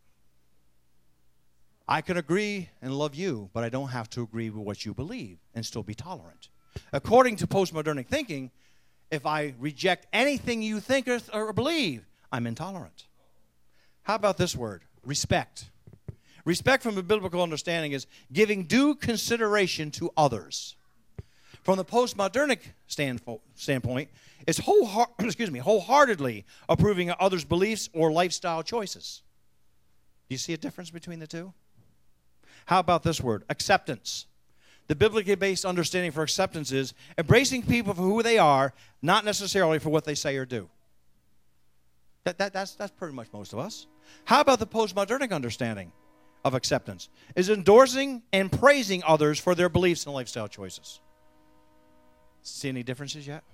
I can agree and love you, but I don't have to agree with what you believe and still be tolerant. According to postmodernic thinking, if I reject anything you think or, or believe, I'm intolerant. How about this word? Respect. Respect from a biblical understanding is giving due consideration to others. From the postmodernic standpoint, it's whole, excuse me, wholeheartedly approving of others' beliefs or lifestyle choices. Do you see a difference between the two? How about this word? Acceptance. The biblically based understanding for acceptance is embracing people for who they are, not necessarily for what they say or do. That, that, that's, that's pretty much most of us. How about the postmodernic understanding of acceptance? Is endorsing and praising others for their beliefs and lifestyle choices. See any differences yet?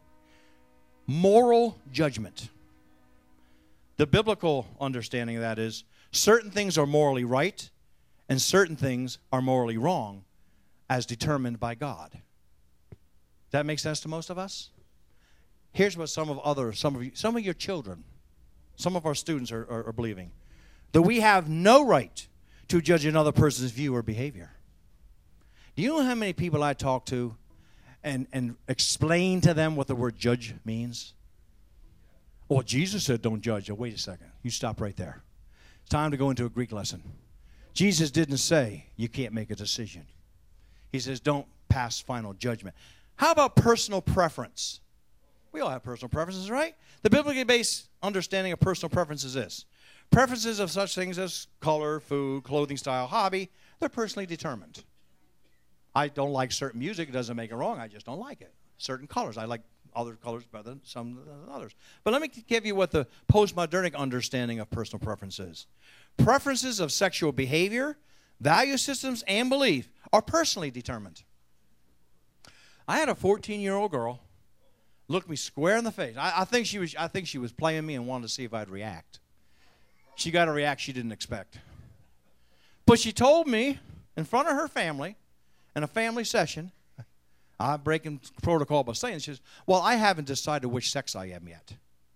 Moral judgment. The biblical understanding of that is certain things are morally right and certain things are morally wrong as determined by God. Does that make sense to most of us? Here's what some of other, some of you, some of your children, some of our students are, are, are believing. That we have no right to judge another person's view or behavior. Do you know how many people I talk to and, and explain to them what the word judge means? Well, Jesus said don't judge. Oh, wait a second. You stop right there. It's time to go into a Greek lesson. Jesus didn't say you can't make a decision. He says don't pass final judgment. How about personal preference? We all have personal preferences, right? The biblically based understanding of personal preference is this. Preferences of such things as color, food, clothing style, hobby, they're personally determined. I don't like certain music. It doesn't make it wrong. I just don't like it. Certain colors. I like other colors better than some others. But let me give you what the postmodernic understanding of personal preference is. Preferences of sexual behavior, value systems, and belief are personally determined. I had a fourteen-year-old girl look me square in the face. I, I think she was I think she was playing me and wanted to see if I'd react. She got a reaction she didn't expect. But she told me in front of her family in a family session, I'm breaking protocol by saying, she says, well, I haven't decided which sex I am yet.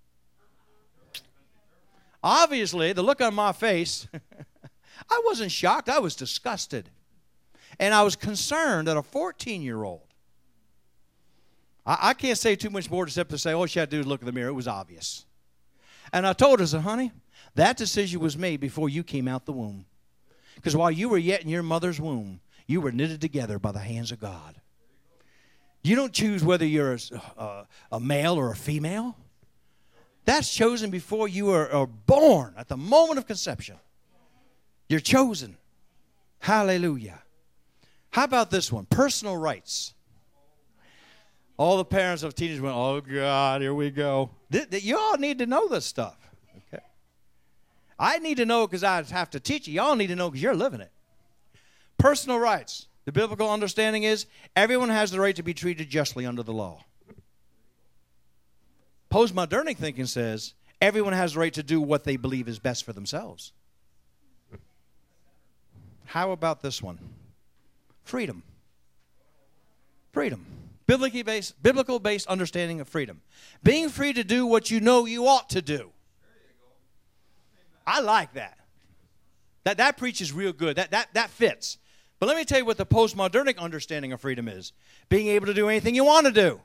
Obviously, the look on my face, I wasn't shocked. I was disgusted. And I was concerned that a fourteen-year-old, I, I can't say too much more except to say, all she had to do was look in the mirror. It was obvious. And I told her, I said, honey, that decision was made before you came out the womb. Because while you were yet in your mother's womb, you were knitted together by the hands of God. You don't choose whether you're a, a, a male or a female. That's chosen before you are, are born, at the moment of conception. You're chosen. Hallelujah. How about this one? Personal rights. All the parents of teenagers went, oh, God, here we go. Th- th- you all need to know this stuff. Okay. I need to know because I have to teach you. Y'all need to know because you're living it. Personal rights. The biblical understanding is everyone has the right to be treated justly under the law. Postmodernic thinking says everyone has the right to do what they believe is best for themselves. How about this one? Freedom. Freedom. Biblically based, biblical based understanding of freedom. Being free to do what you know you ought to do. I like that. That, that preaches real good. That, that, that fits. But let me tell you what the postmodernic understanding of freedom is. Being able to do anything you want to do.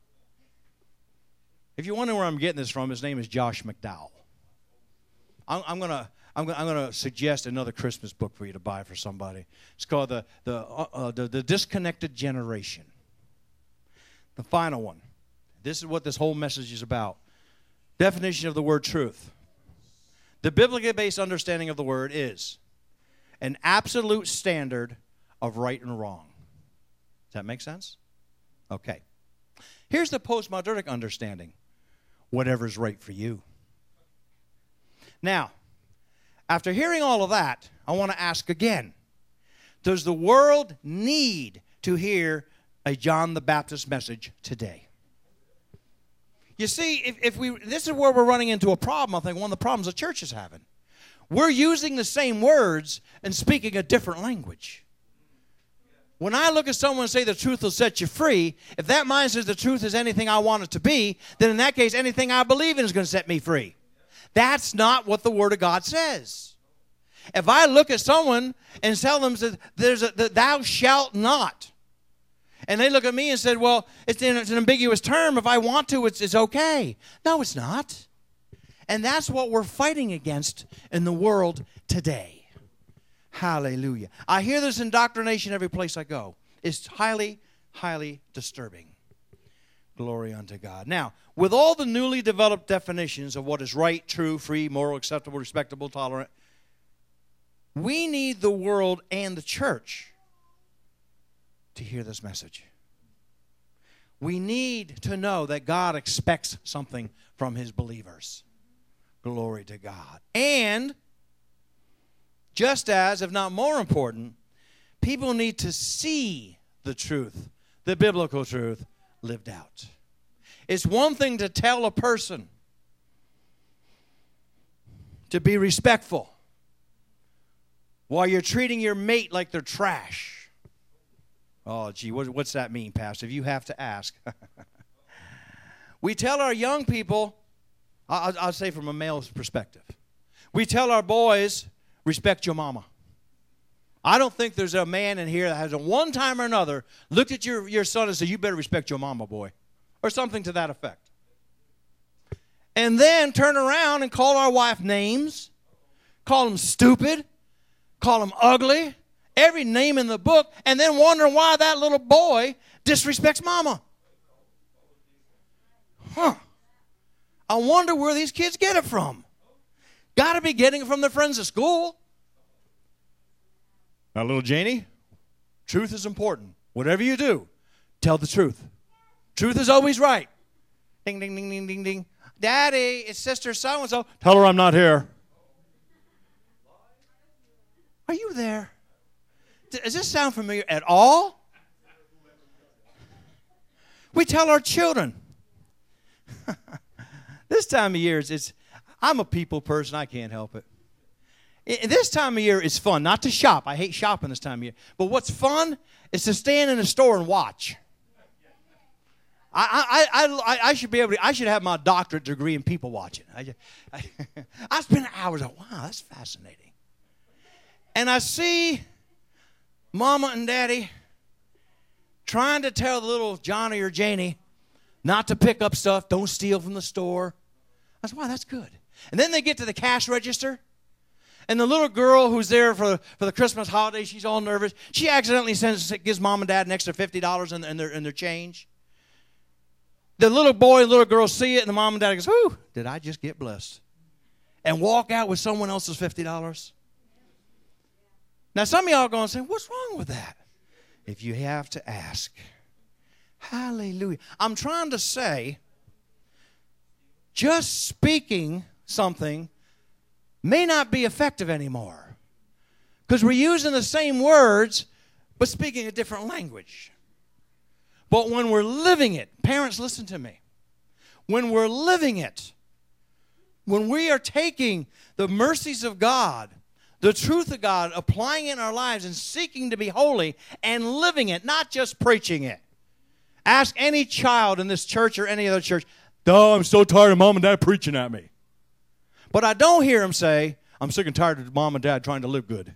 If you wonder where I'm getting this from, his name is Josh McDowell. I'm, I'm going to I'm going I'm to suggest another Christmas book for you to buy for somebody. It's called the, the, uh, uh, the, the Disconnected Generation. The final one. This is what this whole message is about. Definition of the word truth. The biblically based understanding of the word is an absolute standard of right and wrong. Does that make sense? Okay. Here's the postmodernic understanding. Whatever's right for you. Now, after hearing all of that, I want to ask again. Does the world need to hear a John the Baptist message today? You see, if, if we, this is where we're running into a problem, I think, one of the problems the church is having. We're using the same words and speaking a different language. When I look at someone and say the truth will set you free, if that mind says the truth is anything I want it to be, then in that case, anything I believe in is going to set me free. That's not what the Word of God says. If I look at someone and tell them that there's a, that thou shalt not, and they look at me and said, well, it's an, it's an ambiguous term. If I want to, it's, it's okay. No, it's not. And that's what we're fighting against in the world today. Hallelujah. I hear this indoctrination every place I go. It's highly, highly disturbing. Glory unto God. Now, with all the newly developed definitions of what is right, true, free, moral, acceptable, respectable, tolerant, we need the world and the church to hear this message. We need to know that God expects something from His believers. Glory to God. And just as, if not more important, people need to see the truth, the biblical truth, lived out. It's one thing to tell a person to be respectful while you're treating your mate like they're trash. Oh, gee, what, what's that mean, Pastor? If you have to ask. We tell our young people, I'll, I'll say from a male's perspective, we tell our boys, respect your mama. I don't think there's a man in here that has at one time or another looked at your, your son and said, you better respect your mama, boy. Or something to that effect. And then turn around and call our wife names, call them stupid, call them ugly, every name in the book, and then wondering why that little boy disrespects mama. Huh. I wonder where these kids get it from. Got to be getting it from their friends at school. Now, little Janie, truth is important. Whatever you do, tell the truth. Truth is always right. Ding, ding, ding, ding, ding, ding. Daddy, it's sister so-and-so. Tell her I'm not here. Are you there? Does this sound familiar at all? We tell our children. This time of year, it's, it's I'm a people person. I can't help it. I- This time of year is fun. Not to shop. I hate shopping this time of year. But what's fun is to stand in a store and watch. I, I, I, I should be able to, I should have my doctorate degree in people watching. I, just, I, I spend hours like, wow, that's fascinating. And I see Mama and Daddy trying to tell the little Johnny or Janie not to pick up stuff, don't steal from the store. I said, wow, that's good. And then they get to the cash register, and the little girl who's there for, for the Christmas holiday, she's all nervous. She accidentally sends, gives Mom and Dad an extra fifty dollars in, in, their, in their change. The little boy and little girl see it, and the mom and dad goes, whew, did I just get blessed? And walk out with someone else's fifty dollars. Now, some of y'all are going to say, what's wrong with that? If you have to ask. Hallelujah. I'm trying to say, just speaking something may not be effective anymore. Because we're using the same words, but speaking a different language. But when we're living it, parents, listen to me. When we're living it, when we are taking the mercies of God, the truth of God, applying it in our lives and seeking to be holy and living it, not just preaching it. Ask any child in this church or any other church, oh, I'm so tired of mom and dad preaching at me. But I don't hear them say, I'm sick and tired of mom and dad trying to live good.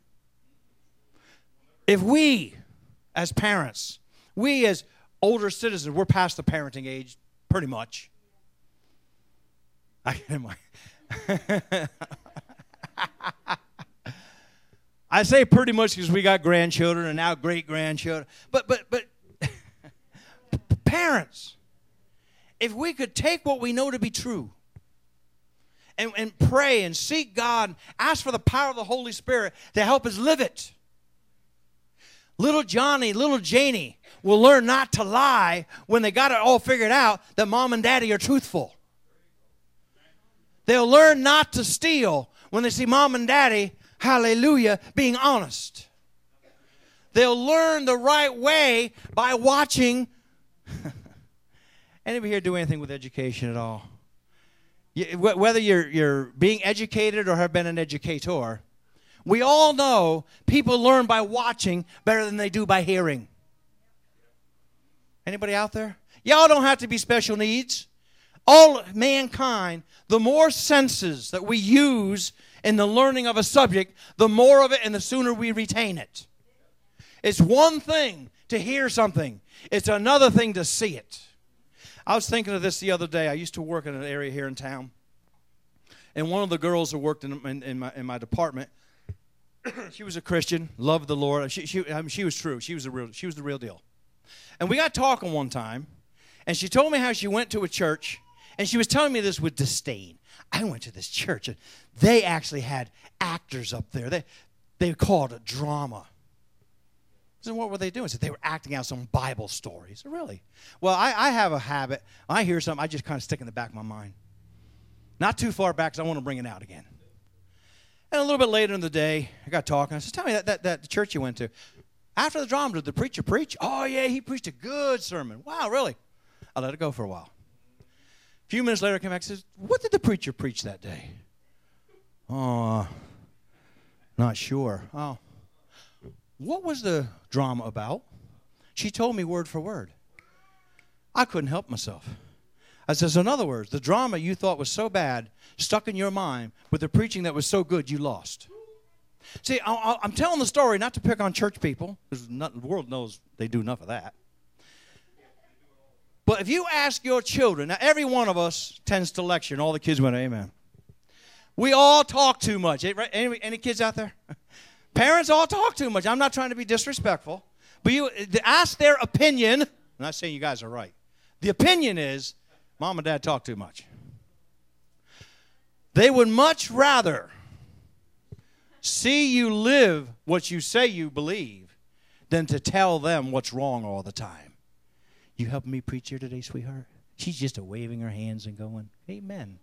If we, as parents, we as older citizens, we're past the parenting age, pretty much. I, I say pretty much because we got grandchildren and now great-grandchildren. But, but, but, parents, if we could take what we know to be true and, and pray and seek God, ask for the power of the Holy Spirit to help us live it. Little Johnny, little Janie will learn not to lie when they got it all figured out that mom and daddy are truthful. They'll learn not to steal when they see mom and daddy, hallelujah, being honest. They'll learn the right way by watching. Anybody here do anything with education at all? Whether you're, you're being educated or have been an educator, we all know people learn by watching better than they do by hearing. Anybody out there? Y'all don't have to be special needs. All mankind, the more senses that we use in the learning of a subject, the more of it and the sooner we retain it. It's one thing to hear something. It's another thing to see it. I was thinking of this the other day. I used to work in an area here in town. And one of the girls who worked in, in, in, my, in my department, she was a Christian, loved the Lord. She, she, I mean, she was true. She was, the real, she was the real deal. And we got talking one time, and she told me how she went to a church, and she was telling me this with disdain. I went to this church, and they actually had actors up there. They, they called it drama. I said, what were they doing? I said, they were acting out some Bible stories. I said, really? Well, I, I have a habit. When I hear something, I just kind of stick in the back of my mind. Not too far back, because I want to bring it out again. And a little bit later in the day, I got talking. I said, tell me that, that, that church you went to. After the drama, did the preacher preach? Oh, yeah, he preached a good sermon. Wow, really? I let it go for a while. A few minutes later, I came back and said, what did the preacher preach that day? Oh, not sure. Oh, what was the drama about? She told me word for word. I couldn't help myself. I said, so in other words, the drama you thought was so bad stuck in your mind with the preaching that was so good you lost. See, I'm telling the story not to pick on church people, because the world knows they do enough of that. But if you ask your children, now every one of us tends to lecture, and all the kids went, amen. We all talk too much. Any, any kids out there? Parents all talk too much. I'm not trying to be disrespectful. But you ask their opinion. I'm not saying you guys are right. The opinion is, mom and dad talk too much. They would much rather see you live what you say you believe than to tell them what's wrong all the time. You helping me preach here today, sweetheart? She's just a waving her hands and going, amen.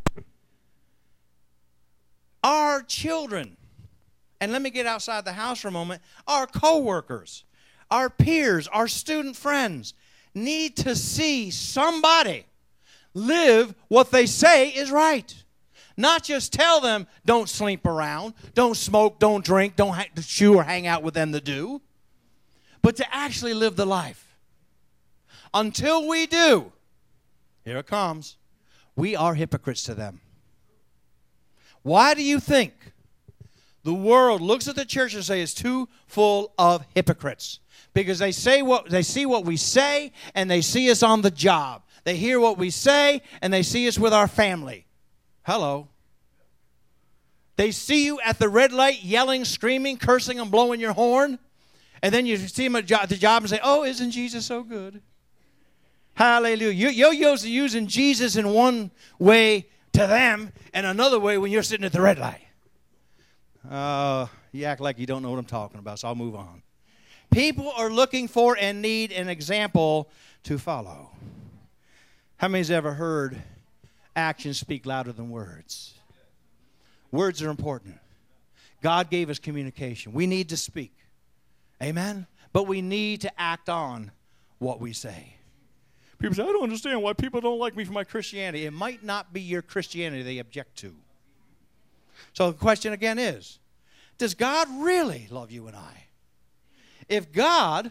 Our children, and let me get outside the house for a moment, our co-workers, our peers, our student friends need to see somebody live what they say is right. Not just tell them, don't sleep around, don't smoke, don't drink, don't ha- chew or hang out with them to do, but to actually live the life. Until we do, here it comes, we are hypocrites to them. Why do you think the world looks at the church and says it's too full of hypocrites? Because they say what they see what we say, and they see us on the job. They hear what we say, and they see us with our family. Hello. They see you at the red light yelling, screaming, cursing, and blowing your horn. And then you see them at the job and say, oh, isn't Jesus so good? Hallelujah. Yo-yos are using Jesus in one way to them and another way when you're sitting at the red light. Uh, you act like you don't know what I'm talking about, so I'll move on. People are looking for and need an example to follow. How many's ever heard actions speak louder than words? Words are important. God gave us communication. We need to speak. Amen? But we need to act on what we say. People say, I don't understand why people don't like me for my Christianity. It might not be your Christianity they object to. So the question again is, does God really love you and I? If God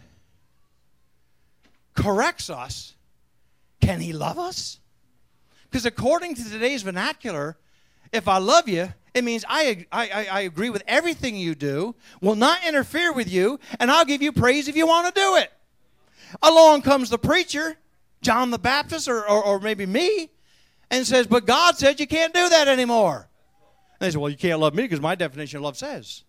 corrects us, can he love us? Because according to today's vernacular, if I love you, it means I, I, I agree with everything you do, will not interfere with you, and I'll give you praise if you want to do it. Along comes the preacher, John the Baptist, or, or, or maybe me, and says, but God said you can't do that anymore. And they say, well, you can't love me because my definition of love says.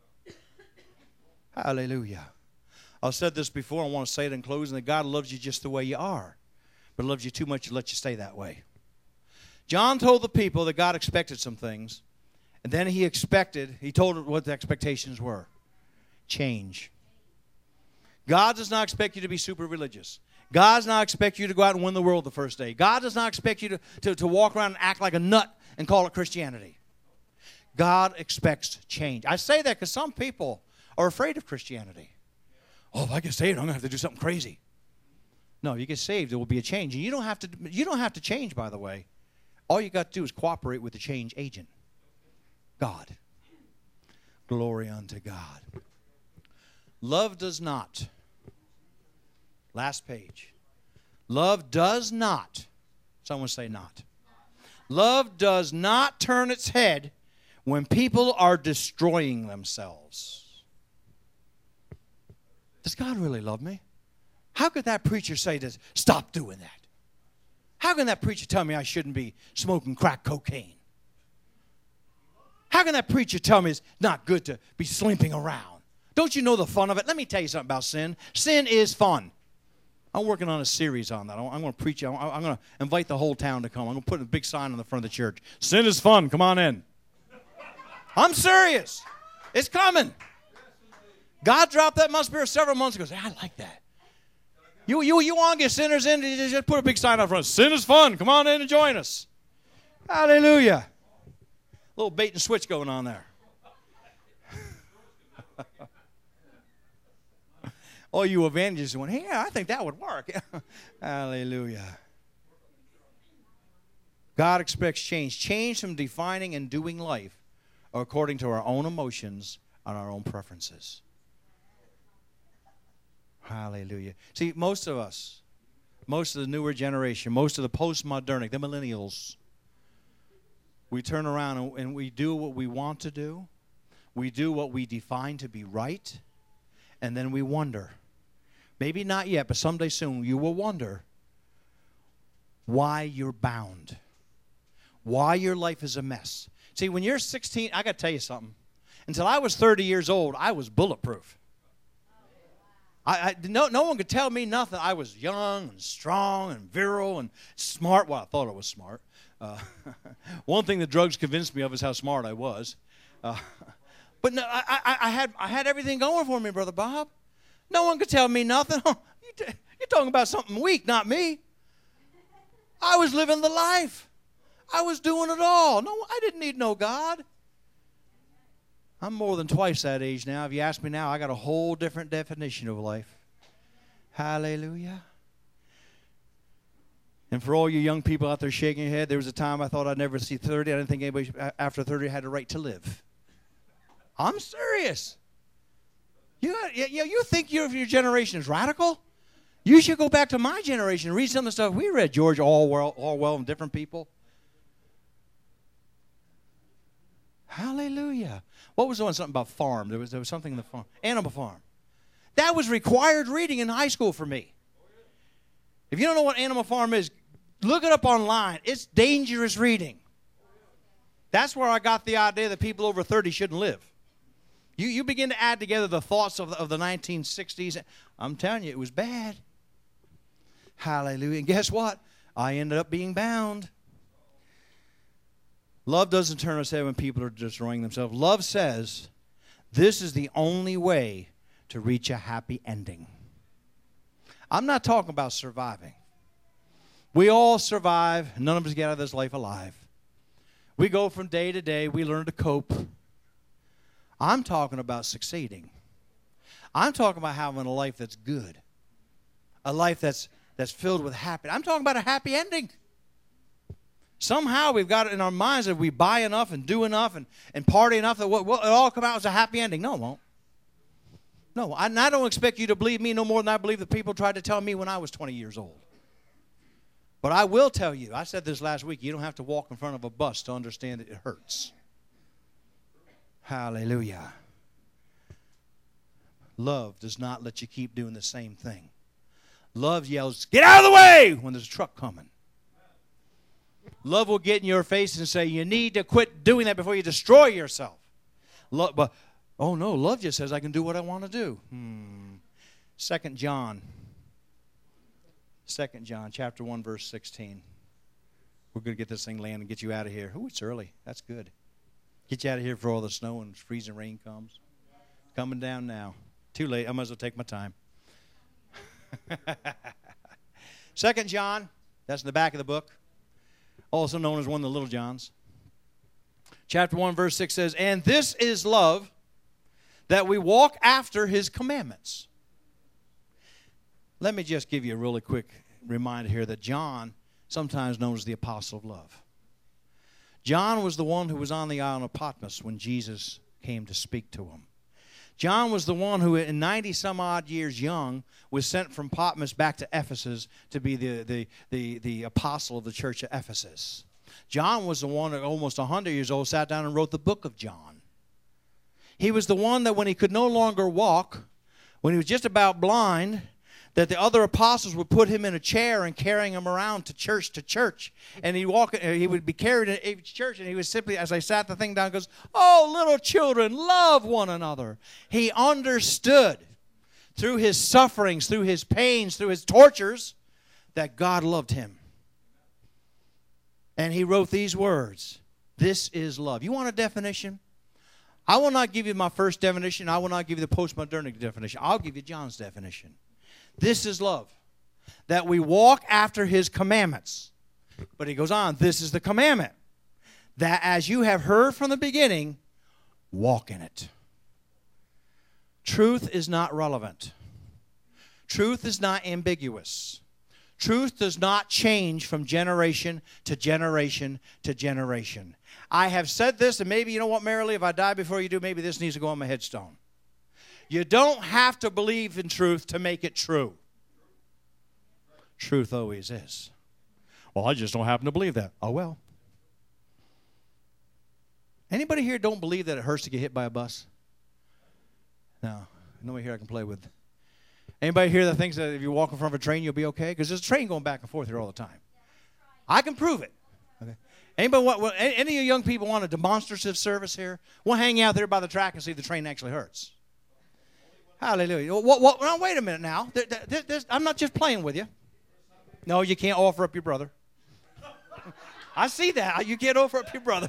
Hallelujah. I've said this before. I want to say it in closing, that God loves you just the way you are, but loves you too much to let you stay that way. John told the people that God expected some things, and then he expected, he told them what the expectations were. Change. God does not expect you to be super religious. God does not expect you to go out and win the world the first day. God does not expect you to, to, to walk around and act like a nut and call it Christianity. God expects change. I say that because some people are afraid of Christianity. Oh, if I get saved, I'm going to have to do something crazy. No, you get saved, there will be a change. And you don't have to, you don't have to change, by the way. All you got to do is cooperate with the change agent, God. Glory unto God. Love does not, last page, love does not, someone say not. Love does not turn its head when people are destroying themselves. Does God really love me? How could that preacher say this? Stop doing that. How can that preacher tell me I shouldn't be smoking crack cocaine? How can that preacher tell me it's not good to be sleeping around? Don't you know the fun of it? Let me tell you something about sin. Sin is fun. I'm working on a series on that. I'm going to preach. I'm going to invite the whole town to come. I'm going to put a big sign on the front of the church. Sin is fun. Come on in. I'm serious. It's coming. God dropped that in my spirit several months ago. Say, I like that. You, you, you want to get sinners in, you just put a big sign out front. Sin is fun. Come on in and join us. Hallelujah. A little bait and switch going on there. All you evangelists went, yeah, I think that would work. Hallelujah. God expects change. Change from defining and doing life according to our own emotions and our own preferences. Hallelujah. See, most of us, most of the newer generation, most of the postmodernic, the millennials, we turn around and, and we do what we want to do. We do what we define to be right. And then we wonder. Maybe not yet, but someday soon you will wonder why you're bound. Why your life is a mess. See, when you're sixteen, I got to tell you something. Until I was thirty years old, I was bulletproof. I, I, no, no one could tell me nothing. I was young and strong and virile and smart. Well, I thought I was smart. Uh, one thing the drugs convinced me of is how smart I was. Uh, but no, I, I, I, had, I had everything going for me, Brother Bob. No one could tell me nothing. You're talking about something weak, not me. I was living the life. I was doing it all. No, I didn't need no God. I'm more than twice that age now. If you ask me now, I got a whole different definition of life. Hallelujah. And for all you young people out there shaking your head, there was a time I thought I'd never see thirty. I didn't think anybody after thirty had a right to live. I'm serious. You, you, you think your, your generation is radical? You should go back to my generation and read some of the stuff we read, George Orwell, Orwell and different people. Hallelujah. What was the one? Something about farm. There was, there was something in the farm. Animal Farm. That was required reading in high school for me. If you don't know what Animal Farm is, look it up online. It's dangerous reading. That's where I got the idea that people over thirty shouldn't live. You, you begin to add together the thoughts of the, of the nineteen sixties. I'm telling you, it was bad. Hallelujah. And guess what? I ended up being bound. Love doesn't turn its head when people are destroying themselves. Love says, this is the only way to reach a happy ending. I'm not talking about surviving. We all survive. None of us get out of this life alive. We go from day to day. We learn to cope. I'm talking about succeeding. I'm talking about having a life that's good. A life that's, that's filled with happiness. I'm talking about a happy ending. Somehow we've got it in our minds that if we buy enough and do enough and, and party enough that we'll, it'll all come out as a happy ending. No, it won't. No, I, and I don't expect you to believe me no more than I believe the people tried to tell me when I was twenty years old. But I will tell you, I said this last week, you don't have to walk in front of a bus to understand that it hurts. Hallelujah. Love does not let you keep doing the same thing. Love yells, get out of the way when there's a truck coming. Love will get in your face and say, you need to quit doing that before you destroy yourself. Love, but, oh no, love just says I can do what I want to do. Hmm. Second John. Second John, chapter one, verse sixteen. We're going to get this thing landed and get you out of here. Oh, it's early. That's good. Get you out of here before all the snow and freezing rain comes. Coming down now. Too late. I might as well take my time. Second John, that's in the back of the book. Also known as one of the little Johns. Chapter one, verse six says, and this is love, that we walk after his commandments. Let me just give you a really quick reminder here that John, sometimes known as the apostle of love. John was the one who was on the island of Patmos when Jesus came to speak to him. John was the one who, in ninety some odd years young, was sent from Patmos back to Ephesus to be the, the, the, the apostle of the church of Ephesus. John was the one that, almost one hundred years old, sat down and wrote the book of John. He was the one that when he could no longer walk, when he was just about blind, that the other apostles would put him in a chair and carrying him around to church to church. And he'd walk, he would be carried in each church, and he was simply, as I sat the thing down, goes, oh, little children, love one another. He understood through his sufferings, through his pains, through his tortures, that God loved him. And he wrote these words, this is love. You want a definition? I will not give you my first definition. I will not give you the postmodern definition. I'll give you John's definition. This is love, that we walk after his commandments. But he goes on, this is the commandment, that as you have heard from the beginning, walk in it. Truth is not relevant. Truth is not ambiguous. Truth does not change from generation to generation to generation. I have said this, and maybe, you know what, Marilee, if I die before you do, maybe this needs to go on my headstone. You don't have to believe in truth to make it true. Truth always is. Well, I just don't happen to believe that. Oh, well. Anybody here don't believe that it hurts to get hit by a bus? No. Nobody here I can play with. Anybody here that thinks that if you walk in front of a train, you'll be okay? Because there's a train going back and forth here all the time. I can prove it. Okay. Anybody want, any of you young people want a demonstrative service here? We'll hang out there by the track and see if the train actually hurts. Hallelujah. What, what, now, wait a minute now. There, there, there's, I'm not just playing with you. No, you can't offer up your brother. I see that. You can't offer up your brother.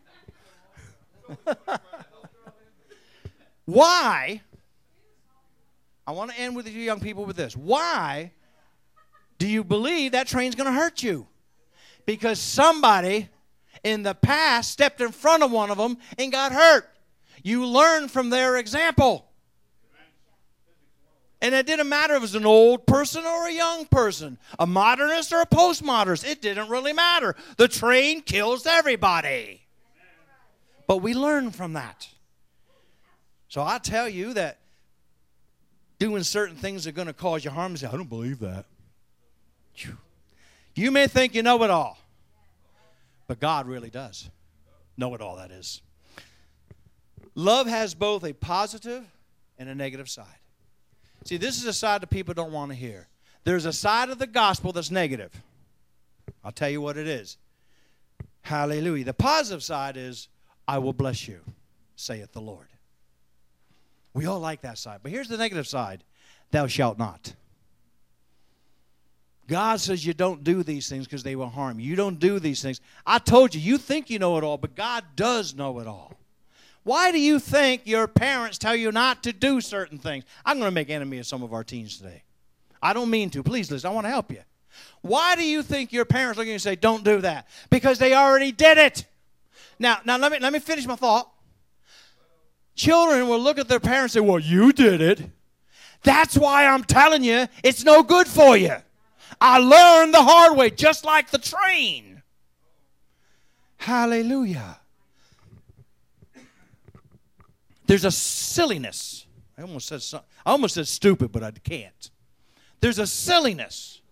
Why? I want to end with you young people with this. Why do you believe that train's going to hurt you? Because somebody in the past stepped in front of one of them and got hurt. You learn from their example. And it didn't matter if it was an old person or a young person, a modernist or a postmodernist. It didn't really matter. The train kills everybody. But we learn from that. So I tell you that doing certain things are going to cause you harm. You say, I don't believe that. You may think you know it all. But God really does know it all, that is. Love has both a positive and a negative side. See, this is a side that people don't want to hear. There's a side of the gospel that's negative. I'll tell you what it is. Hallelujah. The positive side is, I will bless you, saith the Lord. We all like that side. But here's the negative side. Thou shalt not. God says you don't do these things because they will harm you. You don't do these things. I told you, you think you know it all, but God does know it all. Why do you think your parents tell you not to do certain things? I'm going to make enemy of some of our teens today. I don't mean to. Please listen. I want to help you. Why do you think your parents look at you and say, don't do that? Because they already did it. Now, now let me, let me finish my thought. Children will look at their parents and say, well, you did it. That's why I'm telling you it's no good for you. I learned the hard way, just like the train. Hallelujah. There's a silliness. I almost said some, I almost said stupid, but I can't. There's a silliness.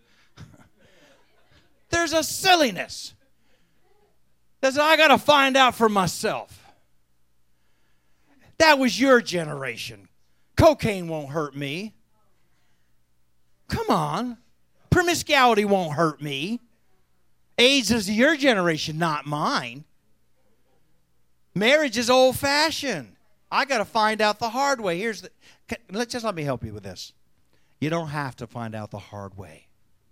There's a silliness. That's I got to find out for myself. That was your generation. Cocaine won't hurt me. Come on. Promiscuity won't hurt me. AIDS is your generation, not mine. Marriage is old-fashioned. I got to find out the hard way. Here's the, let's just let me help you with this. You don't have to find out the hard way.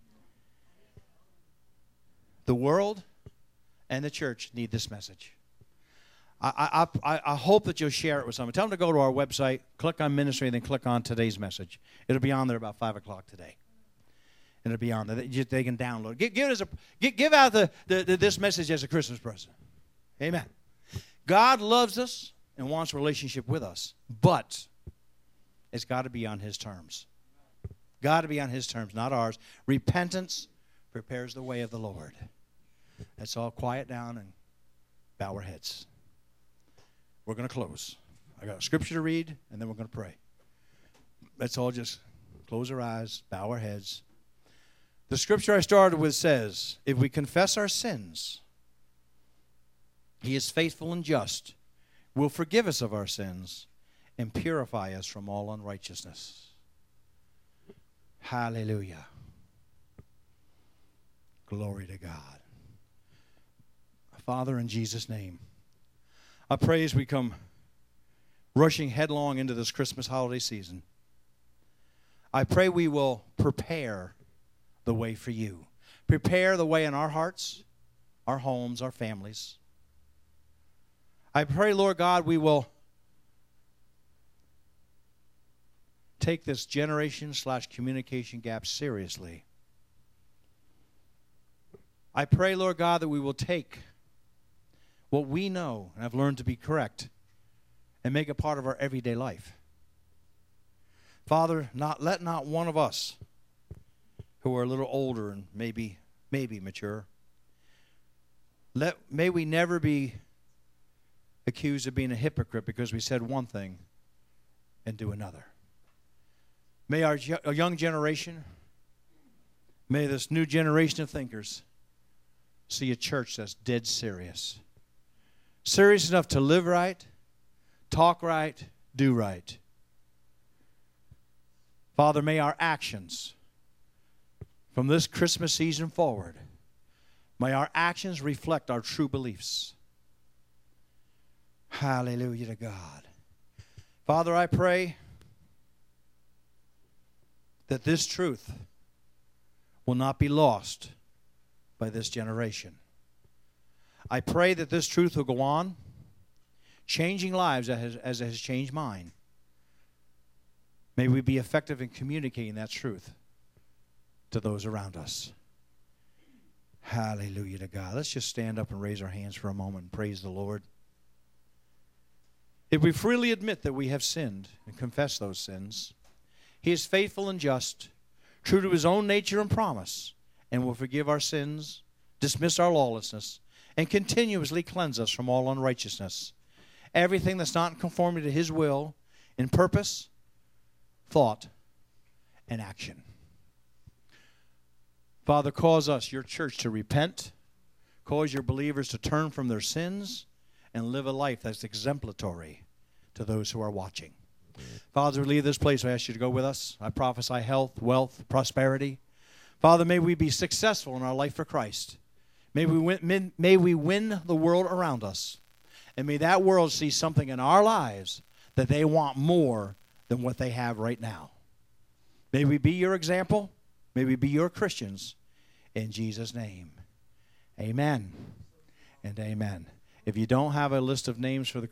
The world and the church need this message. I, I, I, I hope that you'll share it with someone. Tell them to go to our website, click on ministry, and then click on today's message. It'll be on there about five o'clock today. And it'll be on there. They, they can download it. Give, give, it as a, give, give out the, the, the, this message as a Christmas present. Amen. God loves us and wants a relationship with us, but it's got to be on His terms. Got to be on His terms, not ours. Repentance prepares the way of the Lord. Let's all quiet down and bow our heads. We're going to close. I got a scripture to read, and then we're going to pray. Let's all just close our eyes, bow our heads. The scripture I started with says, if we confess our sins, He is faithful and just, will forgive us of our sins, and purify us from all unrighteousness. Hallelujah. Glory to God. Father, in Jesus' name, I pray as we come rushing headlong into this Christmas holiday season, I pray we will prepare the way for you. Prepare the way in our hearts, our homes, our families. I pray, Lord God, we will take this generation slash communication gap seriously. I pray, Lord God, that we will take what we know and have learned to be correct and make it part of our everyday life. Father, not let not one of us who are a little older and maybe maybe mature, let may we never be accused of being a hypocrite because we said one thing and do another. May our, our young generation, may this new generation of thinkers see a church that's dead serious. Serious enough to live right, talk right, do right. Father, may our actions from this Christmas season forward, may our actions reflect our true beliefs. Hallelujah to God. Father, I pray that this truth will not be lost by this generation. I pray that this truth will go on, changing lives as, as it has changed mine. May we be effective in communicating that truth to those around us. Hallelujah to God. Let's just stand up and raise our hands for a moment and praise the Lord. If we freely admit that we have sinned and confess those sins, He is faithful and just, true to his own nature and promise, and will forgive our sins, dismiss our lawlessness, and continuously cleanse us from all unrighteousness. Everything that's not in conformity to his will, in purpose, thought, and action. Father, cause us, your church, to repent. Cause your believers to turn from their sins and live a life that's exemplary to those who are watching. Father, as we leave this place, I ask you to go with us. I prophesy health, wealth, prosperity. Father, may we be successful in our life for Christ. May we win, may we win the world around us. And may that world see something in our lives that they want more than what they have right now. May we be your example. May we be your Christians. In Jesus' name, amen and amen. If you don't have a list of names for the